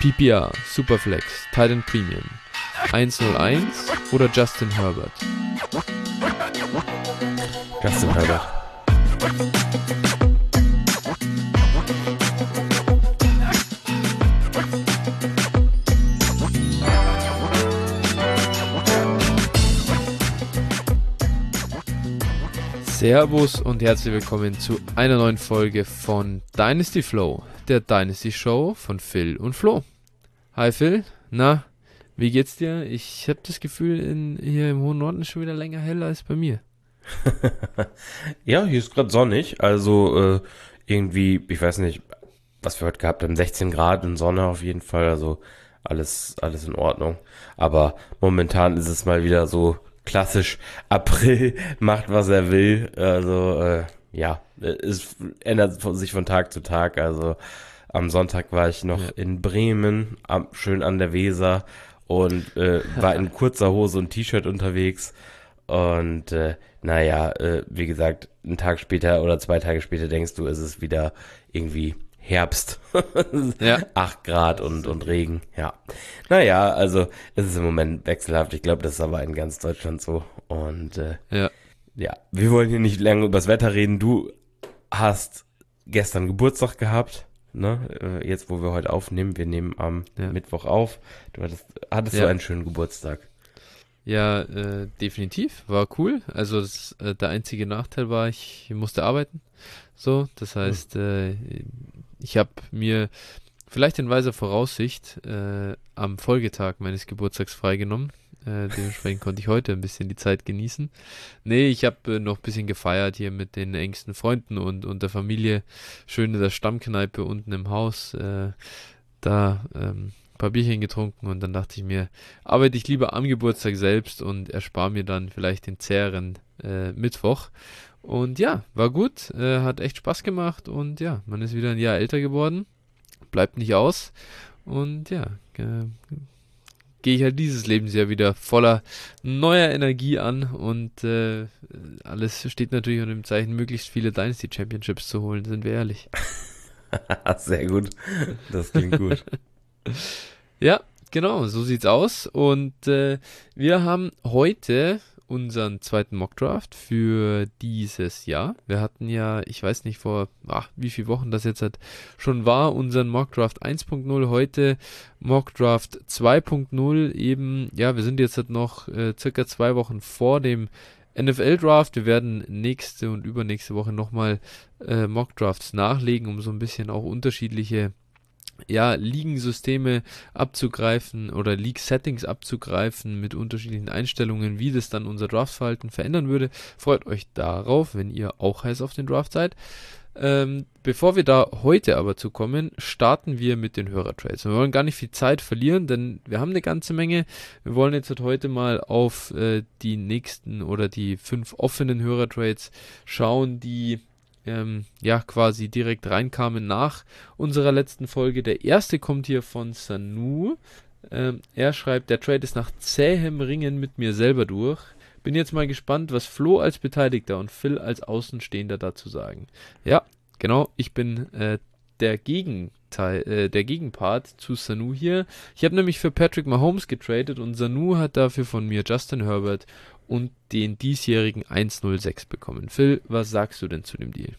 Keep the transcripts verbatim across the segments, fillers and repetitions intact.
P P R, Superflex, Titan Premium, eins null eins oder Justin Herbert? Justin Herbert. Servus und herzlich willkommen zu einer neuen Folge von Dynasty Flow, der Dynasty Show von Phil und Flo. Hi Phil, na, wie geht's dir? Ich habe das Gefühl, in, hier im hohen Norden ist schon wieder länger heller als bei mir. Ja, hier ist gerade sonnig, also äh, irgendwie, ich weiß nicht, was wir heute gehabt haben, sechzehn Grad und Sonne auf jeden Fall, also alles, alles in Ordnung. Aber momentan ist es mal wieder so klassisch, April macht, was er will, also äh, ja, es ändert sich von Tag zu Tag, also am Sonntag war ich noch ja. in Bremen, am, schön an der Weser und äh, war in kurzer Hose und T-Shirt unterwegs und äh, naja, äh, wie gesagt, einen Tag später oder zwei Tage später denkst du, ist es wieder irgendwie Herbst, ja. acht Grad und, und Regen, ja. Naja, also es ist im Moment wechselhaft. Ich glaube, das ist aber in ganz Deutschland so. Und äh, ja. ja, wir wollen hier nicht lange über das Wetter reden. Du hast gestern Geburtstag gehabt, ne? Jetzt, wo wir heute aufnehmen. Wir nehmen am ja. Mittwoch auf. Du hattest, hattest ja. du einen schönen Geburtstag? Ja, äh, definitiv. War cool. Also das, äh, der einzige Nachteil war, ich musste arbeiten. So, das heißt, hm. äh, ich habe mir vielleicht in weiser Voraussicht äh, am Folgetag meines Geburtstags freigenommen. Äh, dementsprechend konnte ich heute ein bisschen die Zeit genießen. Nee, ich habe äh, noch ein bisschen gefeiert hier mit den engsten Freunden und, und der Familie. Schön in der Stammkneipe unten im Haus. Äh, da ähm, ein paar Bierchen getrunken und dann dachte ich mir, arbeite ich lieber am Geburtstag selbst und erspare mir dann vielleicht den zäheren äh, Mittwoch. Und ja, war gut, äh, hat echt Spaß gemacht und ja, man ist wieder ein Jahr älter geworden, bleibt nicht aus und ja, äh, gehe ich halt dieses Lebensjahr wieder voller neuer Energie an und äh, alles steht natürlich unter dem Zeichen, möglichst viele Dynasty Championships zu holen, sind wir ehrlich. Sehr gut, das klingt gut. Ja, genau, so sieht's aus und äh, wir haben heute unseren zweiten Mockdraft für dieses Jahr. Wir hatten ja, ich weiß nicht vor ach, wie viele Wochen das jetzt halt schon war, unseren Mockdraft eins Punkt null, heute Mockdraft zwei Punkt null eben, ja, wir sind jetzt halt noch äh, circa zwei Wochen vor dem N F L-Draft. Wir werden nächste und übernächste Woche nochmal äh, Mockdrafts nachlegen, um so ein bisschen auch unterschiedliche ja, Ligensysteme abzugreifen oder League-Settings abzugreifen mit unterschiedlichen Einstellungen, wie das dann unser Draftverhalten verändern würde. Freut euch darauf, wenn ihr auch heiß auf den Draft seid. Ähm, bevor wir da heute aber zu kommen, starten wir mit den Hörertrades. Wir wollen gar nicht viel Zeit verlieren, denn wir haben eine ganze Menge. Wir wollen jetzt heute mal auf äh, die nächsten oder die fünf offenen Hörertrades schauen, die Ähm, ja, quasi direkt reinkamen nach unserer letzten Folge. Der erste kommt hier von Sanu. Ähm, er schreibt, der Trade ist nach zähem Ringen mit mir selber durch. Bin jetzt mal gespannt, was Flo als Beteiligter und Phil als Außenstehender dazu sagen. Ja, genau, ich bin äh, der Gegenteil, äh, der Gegenpart zu Sanu hier. Ich habe nämlich für Patrick Mahomes getradet und Sanu hat dafür von mir Justin Herbert und den diesjährigen eins null sechs bekommen. Phil, was sagst du denn zu dem Deal?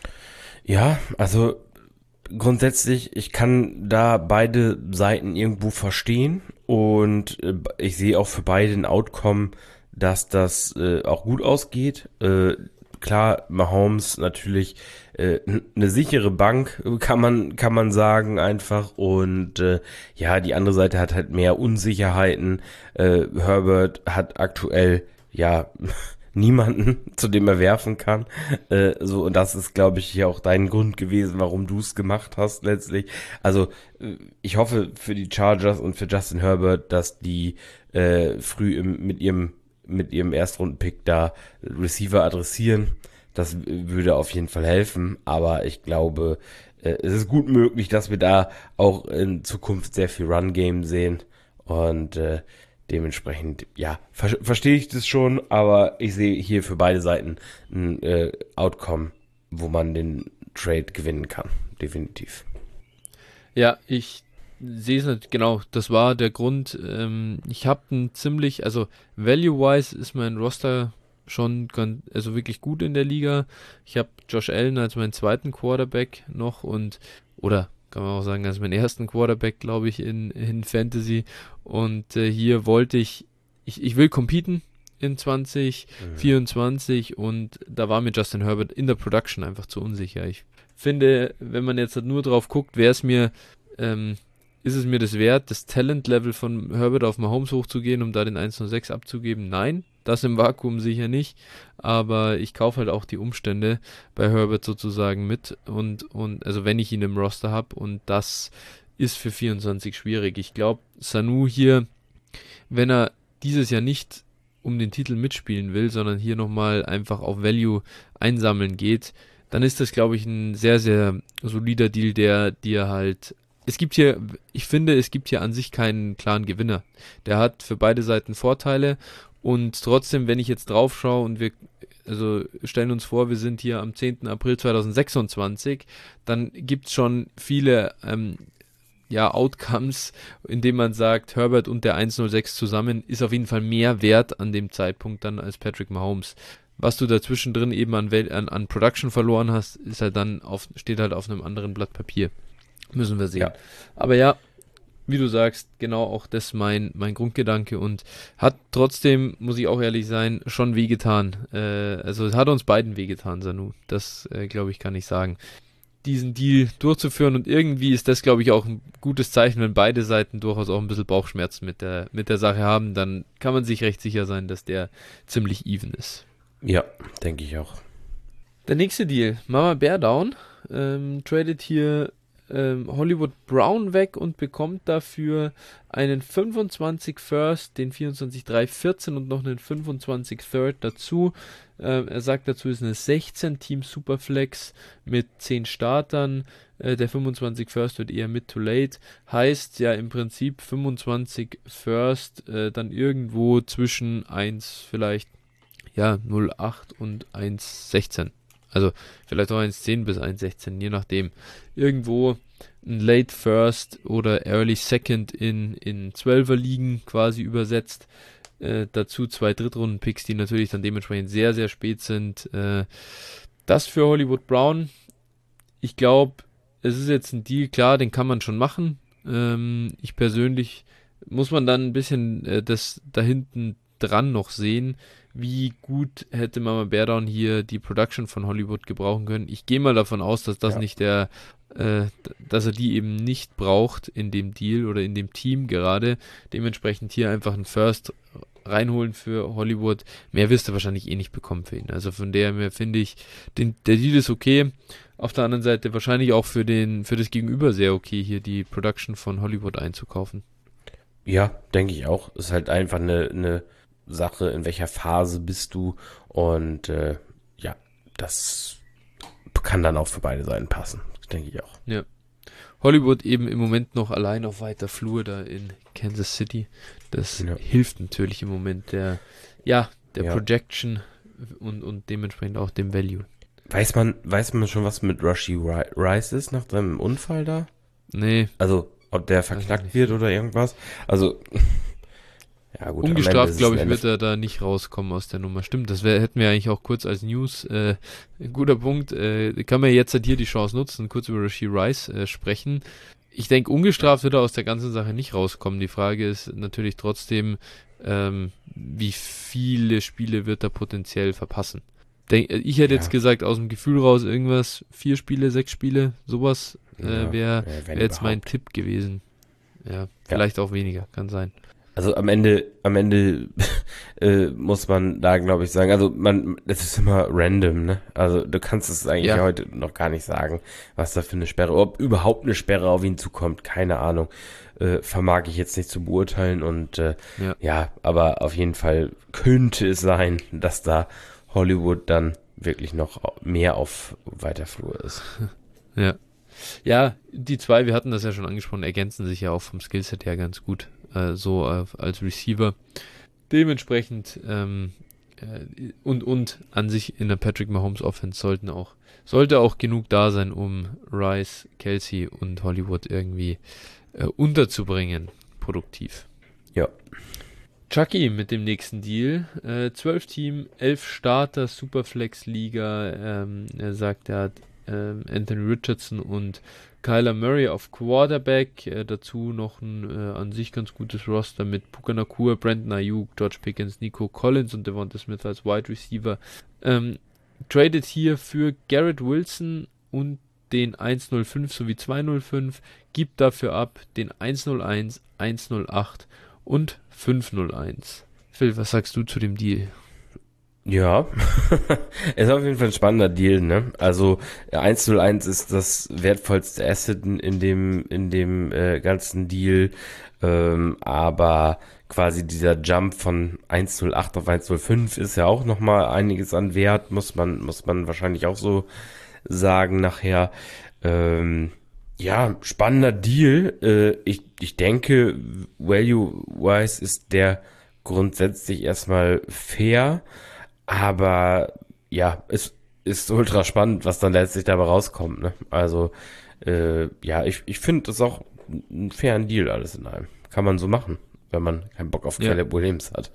Ja, also grundsätzlich, ich kann da beide Seiten irgendwo verstehen und äh, ich sehe auch für beide ein Outcome, dass das äh, auch gut ausgeht. Äh, klar, Mahomes natürlich äh, eine sichere Bank, kann man kann man sagen einfach und äh, ja, die andere Seite hat halt mehr Unsicherheiten. Äh, Herbert hat aktuell ja niemanden, zu dem er werfen kann. Äh, so und das ist, glaube ich, hier auch dein Grund gewesen, warum du es gemacht hast letztlich. Also äh, ich hoffe für die Chargers und für Justin Herbert, dass die äh, früh im, mit ihrem mit ihrem Erstrunden-Pick da Receiver adressieren. Das würde auf jeden Fall helfen, aber ich glaube, äh, es ist gut möglich, dass wir da auch in Zukunft sehr viel Run-Game sehen und äh, dementsprechend, ja, ver- verstehe ich das schon, aber ich sehe hier für beide Seiten ein äh, Outcome, wo man den Trade gewinnen kann, definitiv. Ja, ich sehe es nicht, genau, das war der Grund. Ähm, ich habe ein ziemlich, also value-wise ist mein Roster schon ganz, also wirklich gut in der Liga. Ich habe Josh Allen als meinen zweiten Quarterback noch und, oder kann man auch sagen, als meinen ersten Quarterback, glaube ich, in, in Fantasy. Und äh, hier wollte ich, ich, ich will competen in zwanzig vierundzwanzig mhm. und da war mir Justin Herbert in der Production einfach zu unsicher. Ich finde, wenn man jetzt nur drauf guckt, wäre es mir, ähm, ist es mir das wert, das Talent-Level von Herbert auf Mahomes hochzugehen, um da den eins null sechs abzugeben? Nein, das im Vakuum sicher nicht, aber ich kaufe halt auch die Umstände bei Herbert sozusagen mit und, und also wenn ich ihn im Roster habe und das ist für vierundzwanzig schwierig. Ich glaube, Sanu hier, wenn er dieses Jahr nicht um den Titel mitspielen will, sondern hier nochmal einfach auf Value einsammeln geht, dann ist das, glaube ich, ein sehr, sehr solider Deal, der dir halt, es gibt hier, ich finde, es gibt hier an sich keinen klaren Gewinner. Der hat für beide Seiten Vorteile und trotzdem, wenn ich jetzt drauf schaue und wir, also stellen uns vor, wir sind hier am zehnten April zweitausendsechsundzwanzig, dann gibt es schon viele ähm, ja, Outcomes, indem man sagt, Herbert und der eins null sechs zusammen ist auf jeden Fall mehr wert an dem Zeitpunkt dann als Patrick Mahomes. Was du dazwischen drin eben an, an, an Production verloren hast, ist halt dann auf, steht halt auf einem anderen Blatt Papier. Müssen wir sehen. Ja. Aber ja, wie du sagst, genau auch das mein, mein Grundgedanke und hat trotzdem, muss ich auch ehrlich sein, schon wehgetan. Äh, also es hat uns beiden wehgetan, Sanu. Das, äh, glaube ich, kann ich sagen. Diesen Deal durchzuführen und irgendwie ist das, glaube ich, auch ein gutes Zeichen, wenn beide Seiten durchaus auch ein bisschen Bauchschmerzen mit der, mit der Sache haben, dann kann man sich recht sicher sein, dass der ziemlich even ist. Ja, denke ich auch. Der nächste Deal, Mama Bear Down, ähm, tradet hier ähm, Hollywood Brown weg und bekommt dafür einen fünfundzwanzig First, den vierundzwanzig drei vierzehn und noch einen fünfundzwanzig Third dazu. Ähm, er sagt dazu, ist eine sechzehn Team Superflex mit zehn Startern. Äh, der fünfundzwanzig First wird eher mid to late. Heißt ja im Prinzip fünfundzwanzig First, äh, dann irgendwo zwischen eins vielleicht, ja, null Komma acht und eins Komma sechzehn. Also vielleicht auch eins Komma zehn bis eins Komma sechzehn, je nachdem. Irgendwo ein Late First oder Early Second in, in zwölfer Ligen quasi übersetzt. Äh, dazu zwei Drittrunden-Picks, die natürlich dann dementsprechend sehr, sehr spät sind. Äh, das für Hollywood Brown. Ich glaube, es ist jetzt ein Deal, klar, den kann man schon machen. Ähm, ich persönlich muss man dann ein bisschen äh, das da hinten dran noch sehen, wie gut hätte Mama Bear Down hier die Production von Hollywood gebrauchen können. Ich gehe mal davon aus, dass das ja. nicht der, äh, dass er die eben nicht braucht in dem Deal oder in dem Team gerade. Dementsprechend hier einfach ein First reinholen für Hollywood. Mehr wirst du wahrscheinlich eh nicht bekommen für ihn. Also von der her finde ich, den, der Deal ist okay. Auf der anderen Seite wahrscheinlich auch für den, für das Gegenüber sehr okay, hier die Production von Hollywood einzukaufen. Ja, denke ich auch. Ist halt einfach eine, eine Sache, in welcher Phase bist du und äh, ja, das kann dann auch für beide Seiten passen, denke ich auch. Ja. Hollywood eben im Moment noch allein auf weiter Flur da in Kansas City. Das ja. hilft natürlich im Moment der, ja, der ja. Projection und, und dementsprechend auch dem Value. Weiß man, weiß man schon, was mit Rashee Rice ist nach seinem Unfall da? Nee. Also, ob der verknackt wird oder irgendwas? Also, ja gut. Ungestraft, glaube ich, wird er da nicht rauskommen aus der Nummer. Stimmt, das wär, hätten wir eigentlich auch kurz als News. Äh, ein guter Punkt. Äh, kann man jetzt halt hier die Chance nutzen, kurz über Rashee Rice äh, sprechen. Ich denke, ungestraft wird er aus der ganzen Sache nicht rauskommen. Die Frage ist natürlich trotzdem, ähm, wie viele Spiele wird er potenziell verpassen. Denk, ich hätte ja. jetzt gesagt, aus dem Gefühl raus irgendwas, vier Spiele, sechs Spiele, sowas äh, wäre ja, wär jetzt mein Tipp gewesen. Ja, vielleicht ja. auch weniger, kann sein. Also am Ende, am Ende äh, muss man da, glaube ich, sagen, also man, das ist immer random, ne? Also du kannst es eigentlich ja. heute noch gar nicht sagen, was da für eine Sperre, ob überhaupt eine Sperre auf ihn zukommt, keine Ahnung. Äh, vermag ich jetzt nicht zu beurteilen und äh, ja. ja, aber auf jeden Fall könnte es sein, dass da Hollywood dann wirklich noch mehr auf weiter Flur ist. Ja. Ja, die zwei, wir hatten das ja schon angesprochen, ergänzen sich ja auch vom Skillset her ganz gut, äh, so äh, als Receiver. Dementsprechend, ähm, äh, und, und an sich in der Patrick Mahomes Offense sollten auch, sollte auch genug da sein, um Rice, Kelsey und Hollywood irgendwie äh, unterzubringen, produktiv. Ja. Chucky mit dem nächsten Deal. Äh, zwölf Team, elf Starter, Superflex-Liga. Ähm, er sagt, er hat ähm, Anthony Richardson und Kyler Murray auf Quarterback. Äh, dazu noch ein äh, an sich ganz gutes Roster mit Puka Nacua, Brandon Ayuk, George Pickens, Nico Collins und Devonta Smith als Wide Receiver. Ähm, tradet hier für Garrett Wilson und den eins null fünf sowie zwei null fünf. Gibt dafür ab den eins null eins, eins null acht und fünf null eins. Phil, was sagst du zu dem Deal? Ja, ist auf jeden Fall ein spannender Deal, ne? Also eins null eins ist das wertvollste Asset in dem in dem äh, ganzen Deal, ähm, aber quasi dieser Jump von eins null acht auf eins null fünf ist ja auch nochmal einiges an Wert, muss man muss man wahrscheinlich auch so sagen nachher. Ähm, ja, spannender Deal. Äh, ich ich denke, value-wise ist der grundsätzlich erstmal fair. Aber ja, es ist ultra spannend, was dann letztlich dabei rauskommt. Ne? Also äh, ja, ich, ich finde das auch ein fairen Deal alles in allem. Kann man so machen, wenn man keinen Bock auf Ja. Caleb Williams hat.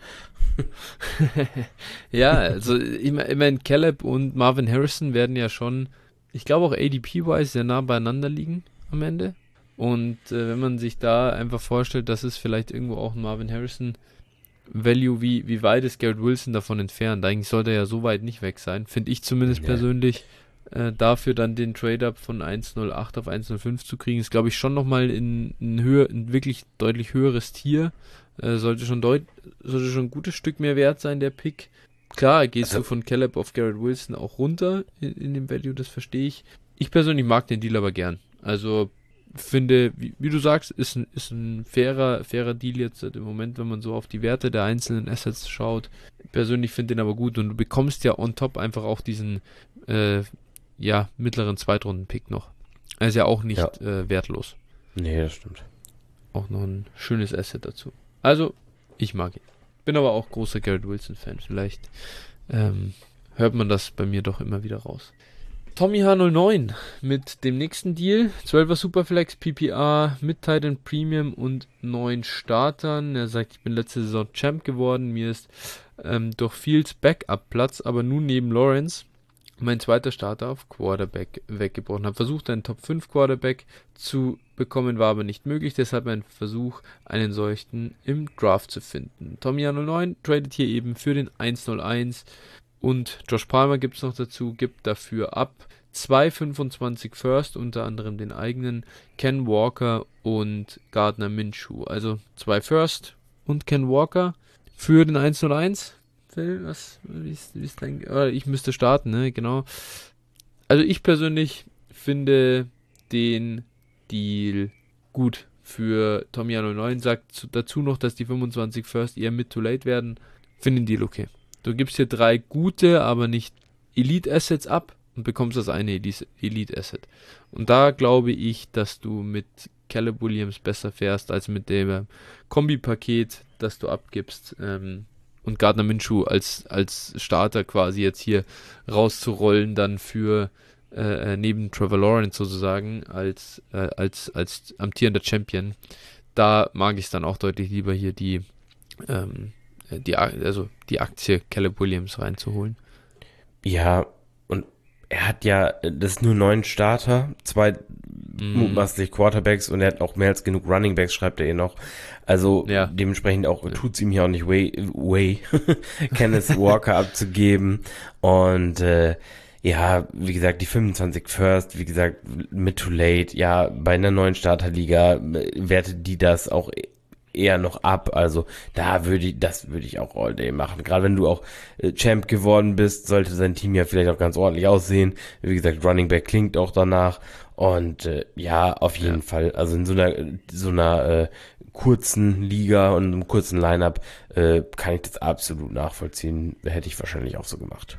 Ja, also immer, immerhin Caleb und Marvin Harrison werden ja schon, ich glaube auch A D P-wise sehr nah beieinander liegen am Ende. Und äh, wenn man sich da einfach vorstellt, dass es vielleicht irgendwo auch ein Marvin Harrison Value, wie, wie weit ist Garrett Wilson davon entfernt? Eigentlich sollte er ja so weit nicht weg sein, finde ich zumindest Nee. persönlich. Äh, dafür dann den Trade-Up von eins null acht auf eins null fünf zu kriegen, ist glaube ich schon nochmal in ein, höher, ein wirklich deutlich höheres Tier. Äh, sollte schon deut sollte schon ein gutes Stück mehr wert sein, der Pick. Klar, gehst Also- du von Caleb auf Garrett Wilson auch runter in, in dem Value, das verstehe ich. Ich persönlich mag den Deal aber gern. Also finde, wie, wie du sagst, ist ein, ist ein fairer, fairer Deal jetzt im Moment, wenn man so auf die Werte der einzelnen Assets schaut. Persönlich finde den aber gut und du bekommst ja on top einfach auch diesen äh, ja, mittleren Zweitrunden-Pick noch. Er ist ja auch nicht Ja. äh, wertlos. Nee, das stimmt. Auch noch ein schönes Asset dazu. Also, ich mag ihn. Bin aber auch großer Garrett Wilson-Fan. Vielleicht ähm, hört man das bei mir doch immer wieder raus. Tommy H null neun mit dem nächsten Deal. zwölfer Superflex, P P R mit Titan Premium und neun Startern. Er sagt, ich bin letzte Saison Champ geworden. Mir ist ähm, durch Fields Backup-Platz, aber nun neben Lawrence mein zweiter Starter auf Quarterback weggebrochen. Habe versucht, einen Top fünf Quarterback zu bekommen, war aber nicht möglich. Deshalb mein Versuch, einen solchen im Draft zu finden. Tommy H null neun tradet hier eben für den eins null eins. Und Josh Palmer gibt es noch dazu, gibt dafür ab zwei fünfundzwanzig First, unter anderem den eigenen, Ken Walker und Gardner Minshew. Also zwei First und Ken Walker für den eins null eins. Phil, was, wie ist, wie ist dein, oder ich müsste starten, ne, genau. Also ich persönlich finde den Deal gut für Tommy null neun, sagt dazu noch, dass die fünfundzwanzig First eher mid to late werden. Finde den Deal okay. Du gibst hier drei gute, aber nicht Elite-Assets ab und bekommst das eine Elite-Asset. Und da glaube ich, dass du mit Caleb Williams besser fährst, als mit dem Kombi-Paket, das du abgibst. Ähm, und Gardner Minshew als, als Starter quasi jetzt hier rauszurollen, dann für äh, neben Trevor Lawrence sozusagen, als, äh, als, als amtierender Champion. Da mag ich es dann auch deutlich lieber, hier die ähm, die, also die Aktie Caleb Williams reinzuholen. Ja, und er hat ja, das ist nur neun Starter, zwei mm. mutmaßlich Quarterbacks und er hat auch mehr als genug Runningbacks, schreibt er eh noch. Also ja. dementsprechend auch tut es ihm hier auch nicht way, way Kenneth Walker abzugeben. Und äh, ja, wie gesagt, die fünfundzwanzig First, wie gesagt, mid to late, ja, bei einer neuen Starterliga wertet die das auch eher noch ab, also da würde ich, das würde ich auch all day machen. Gerade wenn du auch äh, Champ geworden bist, sollte sein Team ja vielleicht auch ganz ordentlich aussehen. Wie gesagt, Running Back klingt auch danach und äh, ja, auf jeden ja. Fall. Also in so einer so einer äh, kurzen Liga und einem kurzen Lineup äh, kann ich das absolut nachvollziehen. Hätte ich wahrscheinlich auch so gemacht.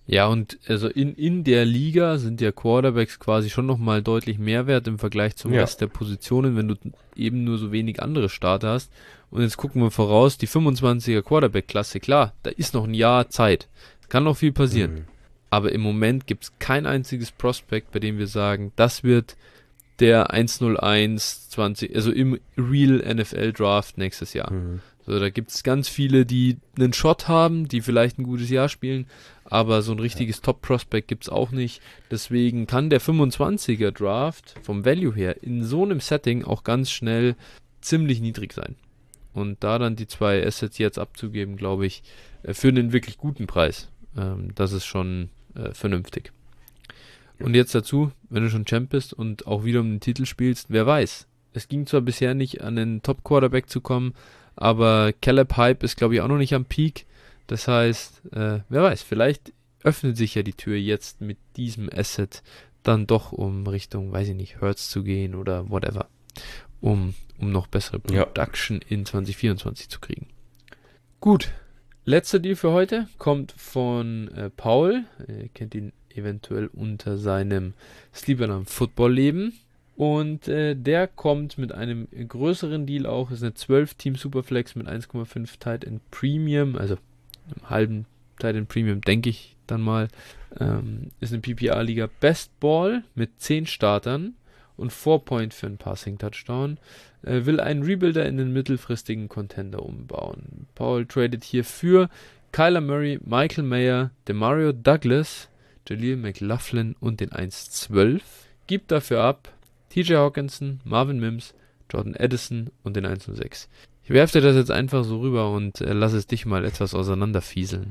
Ja, und also in, in der Liga sind ja Quarterbacks quasi schon nochmal deutlich mehr wert im Vergleich zum Ja. Rest der Positionen, wenn du eben nur so wenig andere Starter hast. Und jetzt gucken wir voraus, die fünfundzwanziger Quarterback-Klasse, klar, da ist noch ein Jahr Zeit. Kann noch viel passieren. Mhm. Aber im Moment gibt es kein einziges Prospect, bei dem wir sagen, das wird der eins null eins zwanzig, also im Real N F L Draft nächstes Jahr. Mhm. So, da gibt es ganz viele, die einen Shot haben, die vielleicht ein gutes Jahr spielen, aber so ein richtiges Top-Prospect gibt es auch nicht. Deswegen kann der fünfundzwanziger Draft vom Value her in so einem Setting auch ganz schnell ziemlich niedrig sein. Und da dann die zwei Assets jetzt abzugeben, glaube ich, äh, für einen wirklich guten Preis, ähm, das ist schon äh, vernünftig. Und jetzt dazu, wenn du schon Champ bist und auch wieder um den Titel spielst, wer weiß. Es ging zwar bisher nicht an den Top-Quarterback zu kommen, aber Caleb Hype ist, glaube ich, auch noch nicht am Peak. Das heißt, äh, wer weiß, vielleicht öffnet sich ja die Tür jetzt mit diesem Asset dann doch, um Richtung, weiß ich nicht, Hurts zu gehen oder whatever, um, um noch bessere Ja. Production in zwanzig vierundzwanzig zu kriegen. Gut, letzter Deal für heute kommt von äh, Paul. Ihr kennt ihn eventuell unter seinem Sleepernamen Football-Leben. Und äh, der kommt mit einem größeren Deal auch. Ist eine zwölf Team Superflex mit eins Komma fünf Tight End Premium, also einem halben Tight End Premium, denke ich dann mal. Ähm, ist eine P P R-Liga Best Ball mit zehn Startern und vier Point für einen Passing Touchdown. Äh, will einen Rebuilder in den mittelfristigen Contender umbauen. Paul tradet hier für Kyler Murray, Michael Mayer, Demario Douglas, Jaleel McLaughlin und den eins zwölf. Gibt dafür ab T J Hawkinson, Marvin Mims, Jordan Addison und den eins null sechs. Ich werfe dir das jetzt einfach so rüber und äh, lass es dich mal etwas auseinanderfieseln.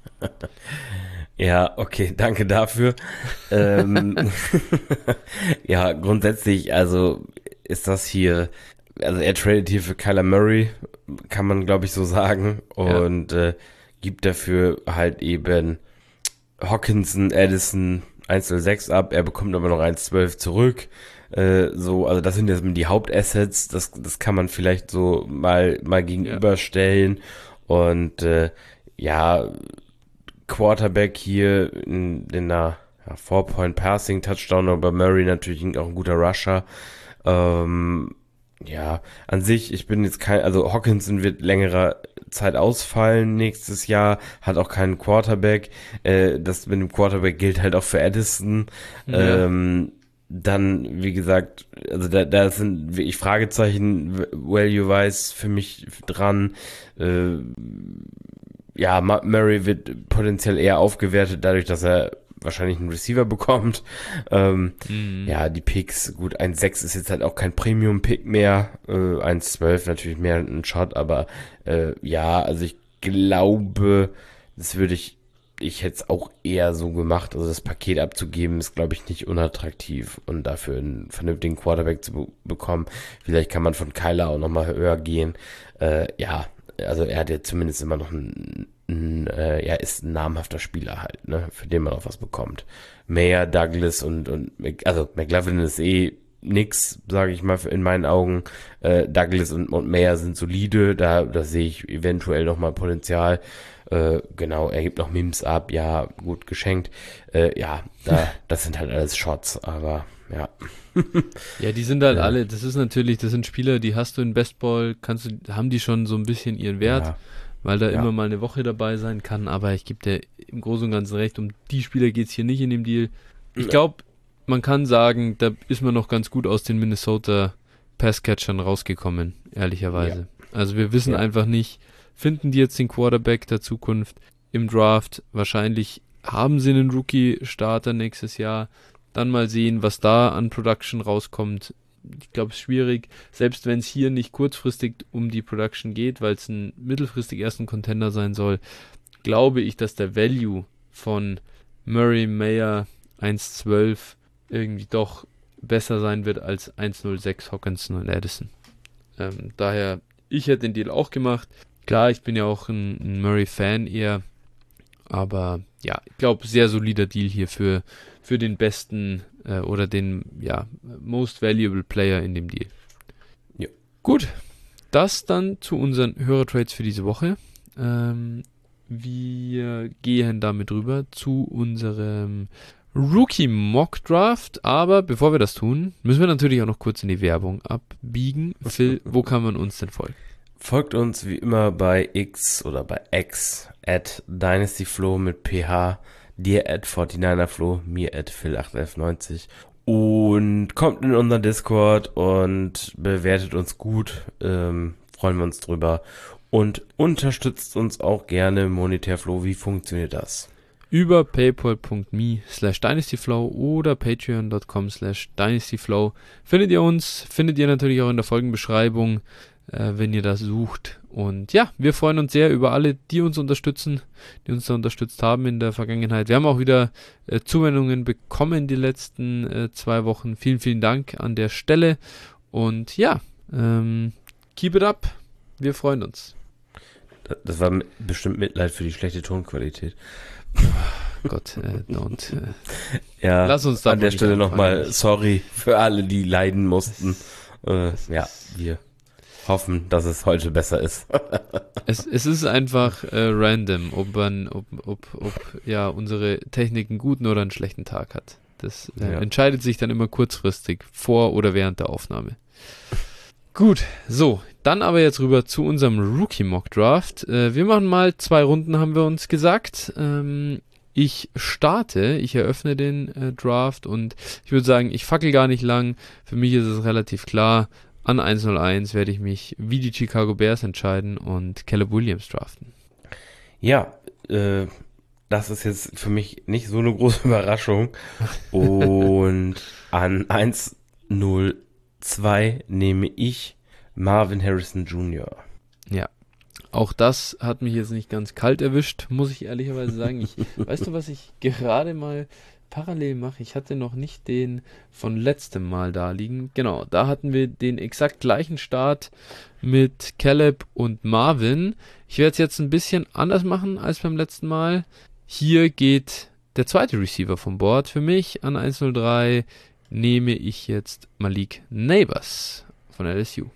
Ja, okay, danke dafür. ähm, ja, grundsätzlich, also ist das hier, also er tradet hier für Kyler Murray, kann man glaube ich so sagen, und ja. äh, gibt dafür halt eben Hawkinson, Addison eins null sechs ab, er bekommt aber noch eins zwölf zurück. Äh, so, also das sind jetzt die Hauptassets, das, das kann man vielleicht so mal, mal gegenüberstellen. Ja. Und äh, ja, Quarterback hier in, in einer ja, Four-Point-Passing-Touchdown, aber Murray natürlich auch ein guter Rusher. Ähm, ja, an sich, ich bin jetzt kein, also Hawkinson wird längere Zeit ausfallen nächstes Jahr, hat auch keinen Quarterback. Äh, das mit dem Quarterback gilt halt auch für Addison. Ja. Ähm, dann, wie gesagt, also da, da sind wirklich Fragezeichen value-wise für mich dran. Äh, ja, Murray wird potenziell eher aufgewertet, dadurch, dass er wahrscheinlich einen Receiver bekommt. Ähm, mhm. Ja, die Picks, gut, eins sechs ist jetzt halt auch kein Premium-Pick mehr. Äh, eins zwölf natürlich mehr ein Shot, aber äh, ja, also ich glaube, das würde ich, ich hätte es auch eher so gemacht. Also das Paket abzugeben ist, glaube ich, nicht unattraktiv und dafür einen vernünftigen Quarterback zu be- bekommen. Vielleicht kann man von Kyler auch nochmal höher gehen. Äh, ja, also er hat ja zumindest immer noch ein, ein äh, er ist ein namhafter Spieler halt, ne, für den man auch was bekommt. Mayer, Douglas und, und also McLaughlin ist eh nix, sage ich mal, in meinen Augen. Äh, Douglas und, und Mayer sind solide, da, da sehe ich eventuell nochmal Potenzial. Äh, genau, er gibt noch Mims ab, ja, gut geschenkt. Äh, ja, da, das sind halt alles Shots, aber ja. Ja, die sind halt ja. alle, das ist natürlich, das sind Spieler, die hast du in Bestball, kannst du, haben die schon so ein bisschen ihren Wert, Ja. weil da Ja. immer mal eine Woche dabei sein kann, aber ich gebe dir im Großen und Ganzen recht, um die Spieler geht's hier nicht in dem Deal. Ich glaube, man kann sagen, da ist man noch ganz gut aus den Minnesota Passcatchern rausgekommen, ehrlicherweise. Ja. Also wir wissen Ja. einfach nicht, finden die jetzt den Quarterback der Zukunft im Draft? Wahrscheinlich haben sie einen Rookie-Starter nächstes Jahr. Dann mal sehen, was da an Production rauskommt. Ich glaube, es ist schwierig, selbst wenn es hier nicht kurzfristig um die Production geht, weil es ein mittelfristig ersten Contender sein soll, glaube ich, dass der Value von Murray, Mayer, eins zwölf irgendwie doch besser sein wird als eins null sechs Hawkinson und Addison. Ähm, daher, ich hätte den Deal auch gemacht. Klar, ich bin ja auch ein, ein Murray-Fan eher, aber ja, ich glaube, sehr solider Deal hier für, für den besten äh, oder den ja, most valuable Player in dem Deal. Ja. Gut, das dann zu unseren Hörertrades für diese Woche. Ähm, wir gehen damit rüber zu unserem Rookie Mock Draft, aber bevor wir das tun, müssen wir natürlich auch noch kurz in die Werbung abbiegen. Phil, wo kann man uns denn folgen? Folgt uns wie immer bei X oder bei X at dynastyflow mit ph, dir at forty-ninerflow, mir at phil acht elf neunzig und kommt in unseren Discord und bewertet uns gut, ähm, freuen wir uns drüber und unterstützt uns auch gerne monetär. Flo, wie funktioniert das? Über paypal.me slash dynastyflow oder patreon.com slash dynastyflow findet ihr uns, findet ihr natürlich auch in der Folgenbeschreibung, äh, wenn ihr das sucht. Und ja, wir freuen uns sehr über alle, die uns unterstützen, die uns da unterstützt haben in der Vergangenheit. Wir haben auch wieder äh, Zuwendungen bekommen die letzten äh, zwei Wochen. Vielen, vielen Dank an der Stelle. Und ja, ähm, keep it up. Wir freuen uns. Das war bestimmt Mitleid für die schlechte Tonqualität. Oh Gott, äh, don't. Äh, ja, lass uns da an der Stelle nochmal sorry für alle, die leiden mussten. Äh, ja, wir hoffen, dass es heute besser ist. es, es ist einfach äh, random, ob man, ob, ob, ob ja unsere Technik einen guten oder einen schlechten Tag hat. Das äh, ja. entscheidet sich dann immer kurzfristig vor oder während der Aufnahme. Gut, so, dann aber jetzt rüber zu unserem Rookie-Mock-Draft. Äh, wir machen mal zwei Runden, haben wir uns gesagt. Ähm, ich starte, ich eröffne den äh, Draft und ich würde sagen, ich fackel gar nicht lang. Für mich ist es relativ klar, an eins null eins werde ich mich wie die Chicago Bears entscheiden und Caleb Williams draften. Ja, äh, das ist jetzt für mich nicht so eine große Überraschung. Und an eins null zwei nehme ich Marvin Harrison Junior Ja, auch das hat mich jetzt nicht ganz kalt erwischt, muss ich ehrlicherweise sagen. Ich, weißt du, was ich gerade mal parallel mache? Ich hatte noch nicht den von letztem Mal da liegen. Genau, da hatten wir den exakt gleichen Start mit Caleb und Marvin. Ich werde es jetzt ein bisschen anders machen als beim letzten Mal. Hier geht der zweite Receiver vom Board für mich. An eins null drei nehme ich jetzt Malik Neighbors von L S U.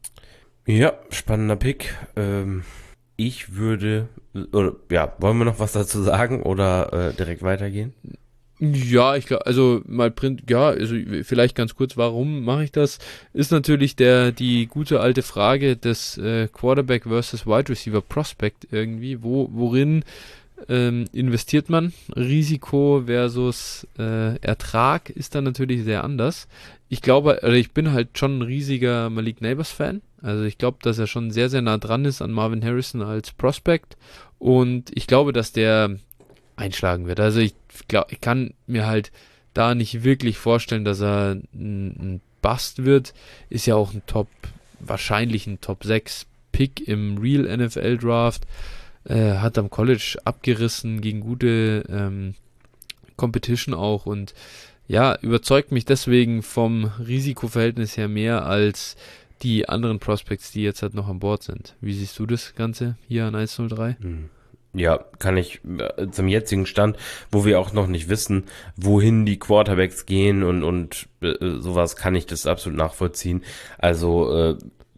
Ja, spannender Pick. Ähm, ich würde, oder ja, wollen wir noch was dazu sagen oder äh, direkt weitergehen? Ja, ich glaube, also mal print, ja, also vielleicht ganz kurz, warum mache ich das? Ist natürlich der die gute alte Frage des äh, Quarterback versus Wide Receiver Prospect irgendwie, wo worin ähm, investiert man? Risiko versus äh, Ertrag ist dann natürlich sehr anders. Ich glaube, also ich bin halt schon ein riesiger Malik Neighbors Fan. Also ich glaube, dass er schon sehr, sehr nah dran ist an Marvin Harrison als Prospect. Und ich glaube, dass der einschlagen wird. Also ich glaube, ich kann mir halt da nicht wirklich vorstellen, dass er ein, ein Bust wird. Ist ja auch ein Top, wahrscheinlich ein Top sechs Pick im Real N F L Draft. Äh, hat am College abgerissen gegen gute ähm, Competition auch und ja, überzeugt mich deswegen vom Risikoverhältnis her mehr als die anderen Prospects, die jetzt halt noch an Bord sind. Wie siehst du das Ganze hier an eins null drei? Ja, kann ich äh, zum jetzigen Stand, wo wir auch noch nicht wissen, wohin die Quarterbacks gehen und, und äh, sowas, kann ich das absolut nachvollziehen. Also äh,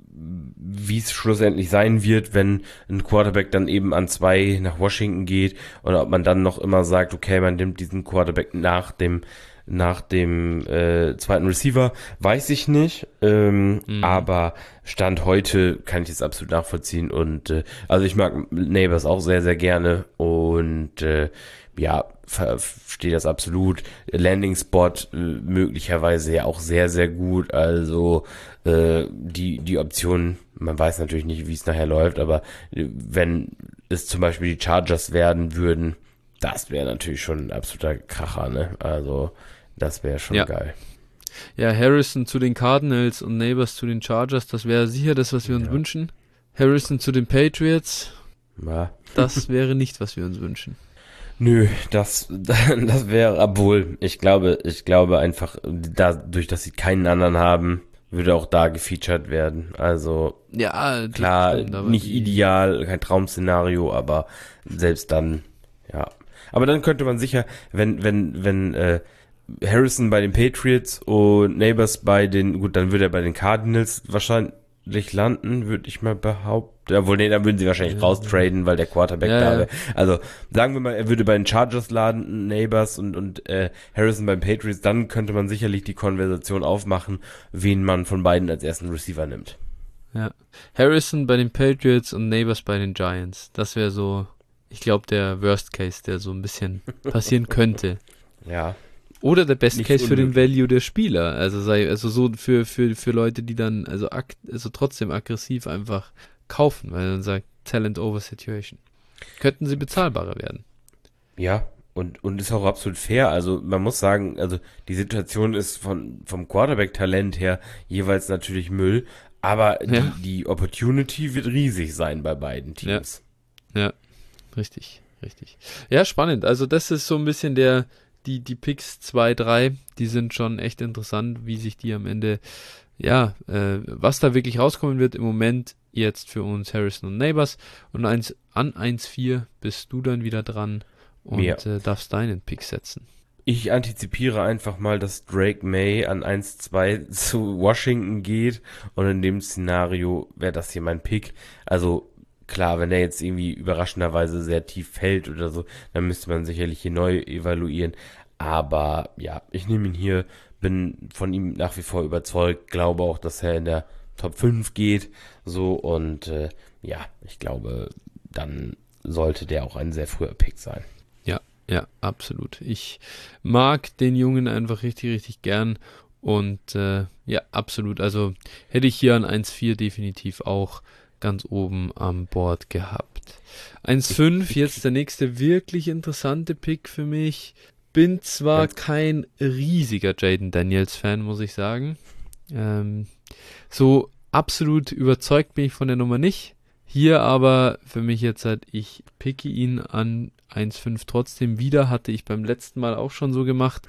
wie es schlussendlich sein wird, wenn ein Quarterback dann eben an zwei nach Washington geht oder ob man dann noch immer sagt, okay, man nimmt diesen Quarterback nach dem nach dem äh, zweiten Receiver, weiß ich nicht, ähm, mhm. aber Stand heute kann ich es absolut nachvollziehen und äh, also ich mag Neighbors auch sehr, sehr gerne und äh, ja, verstehe das absolut. Landing Spot äh, möglicherweise ja auch sehr, sehr gut, also äh, die, die Option, man weiß natürlich nicht, wie es nachher läuft, aber äh, wenn es zum Beispiel die Chargers werden würden, das wäre natürlich schon ein absoluter Kracher, ne? Also das wäre schon ja. geil. Ja, Harrison zu den Cardinals und Neighbors zu den Chargers, das wäre sicher das, was wir uns ja. wünschen. Harrison zu den Patriots, ja. das wäre nicht, was wir uns wünschen. Nö, das, das wäre, obwohl, ich glaube, ich glaube einfach, dadurch, dass sie keinen anderen haben, würde auch da gefeatured werden. Also, ja, klar, stimmt, nicht die, ideal, kein Traum-Szenario, aber selbst dann, ja. Aber dann könnte man sicher, wenn, wenn, wenn, äh, Harrison bei den Patriots und Neighbors bei den, gut, dann würde er bei den Cardinals wahrscheinlich, durchschnittlich landen, würde ich mal behaupten. Obwohl, nee, dann würden sie wahrscheinlich Ja. raustraden, weil der Quarterback Ja, da ja. wäre. Also, sagen wir mal, er würde bei den Chargers landen, Neighbors und, und äh, Harrison beim Patriots, dann könnte man sicherlich die Konversation aufmachen, wen man von beiden als ersten Receiver nimmt. Ja. Harrison bei den Patriots und Neighbors bei den Giants. Das wäre so, ich glaube, der Worst Case, der so ein bisschen passieren könnte. Ja. Oder der Best Nicht Case für den unmöglich. Value der Spieler. Also sei, also so für, für, für Leute, die dann also, akt, also trotzdem aggressiv einfach kaufen, weil man sagt, Talent over Situation. Könnten sie bezahlbarer werden. Ja, und, und ist auch absolut fair. Also man muss sagen, also die Situation ist von, vom Quarterback-Talent her jeweils natürlich Müll, aber Ja. die, die Opportunity wird riesig sein bei beiden Teams. Ja, richtig, richtig. Ja, spannend. Also das ist so ein bisschen der, die, die Picks zwei, drei, die sind schon echt interessant, wie sich die am Ende, ja, äh, was da wirklich rauskommen wird. Im Moment jetzt für uns Harrison und Neighbors. Und eins, an eins vier bist du dann wieder dran und Ja. äh, darfst deinen Pick setzen. Ich antizipiere einfach mal, dass Drake May an eins zwei zu Washington geht und in dem Szenario wäre das hier mein Pick. Also klar, wenn er jetzt irgendwie überraschenderweise sehr tief fällt oder so, dann müsste man sicherlich hier neu evaluieren. Aber ja, ich nehme ihn hier, bin von ihm nach wie vor überzeugt, glaube auch, dass er in der Top fünf geht. So und äh, ja, ich glaube, dann sollte der auch ein sehr früher Pick sein. Ja, absolut. Ich mag den Jungen einfach richtig, richtig gern und äh, ja, absolut. Also hätte ich hier an eins vier definitiv auch ganz oben am Board gehabt. eins fünf, jetzt der nächste wirklich interessante Pick für mich. Bin zwar Ganz- kein riesiger Jaden Daniels-Fan, muss ich sagen. Ähm, so absolut überzeugt bin ich von der Nummer nicht. Hier aber für mich jetzt halt, ich picke ihn an eins fünf trotzdem wieder, hatte ich beim letzten Mal auch schon so gemacht.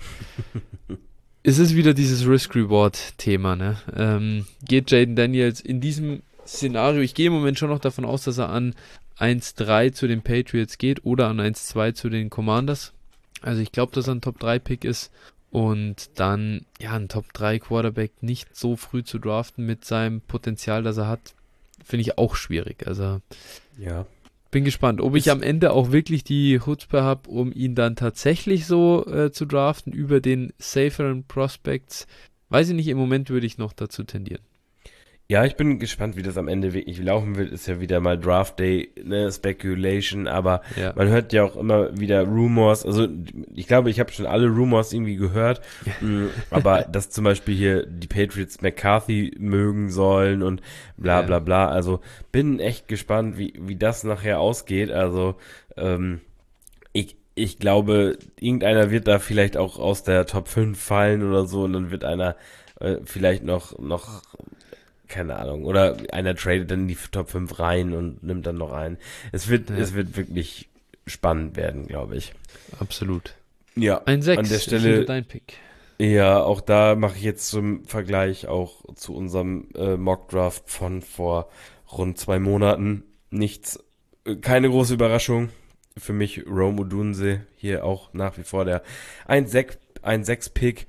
Es ist wieder dieses Risk-Reward-Thema, ne? Ähm, geht Jaden Daniels in diesem Szenario, ich gehe im Moment schon noch davon aus, dass er an eins drei zu den Patriots geht oder an eins zwei zu den Commanders. Also ich glaube, dass er ein Top drei Pick ist und dann, ja, ein Top drei Quarterback nicht so früh zu draften mit seinem Potenzial, das er hat, finde ich auch schwierig. Also Ja. bin gespannt, ob ich Ist- am Ende auch wirklich die Chutzpe habe, um ihn dann tatsächlich so äh, zu draften über den saferen Prospects. Weiß ich nicht, im Moment würde ich noch dazu tendieren. Ja, ich bin gespannt, wie das am Ende wirklich laufen wird. Ist ja wieder mal Draft Day, ne, Speculation, aber Ja. man hört ja auch immer wieder Rumors. Also ich glaube, ich habe schon alle Rumors irgendwie gehört, mm, aber dass zum Beispiel hier die Patriots McCarthy mögen sollen und bla Ja. bla bla. Also bin echt gespannt, wie, wie das nachher ausgeht. Also ähm, ich, ich glaube, irgendeiner wird da vielleicht auch aus der Top fünf fallen oder so und dann wird einer äh, vielleicht noch, noch keine Ahnung. Oder einer tradet dann in die Top fünf rein und nimmt dann noch einen. Es wird, Ja. es wird wirklich spannend werden, glaube ich. Absolut. Ja, Ein sechs an der ist wieder Stelle, dein Pick. ja, auch da mache ich jetzt zum Vergleich auch zu unserem äh, Mock-Draft von vor rund zwei Monaten nichts, äh, keine große Überraschung. Für mich Rome Odunze hier auch nach wie vor der eins sechs Pick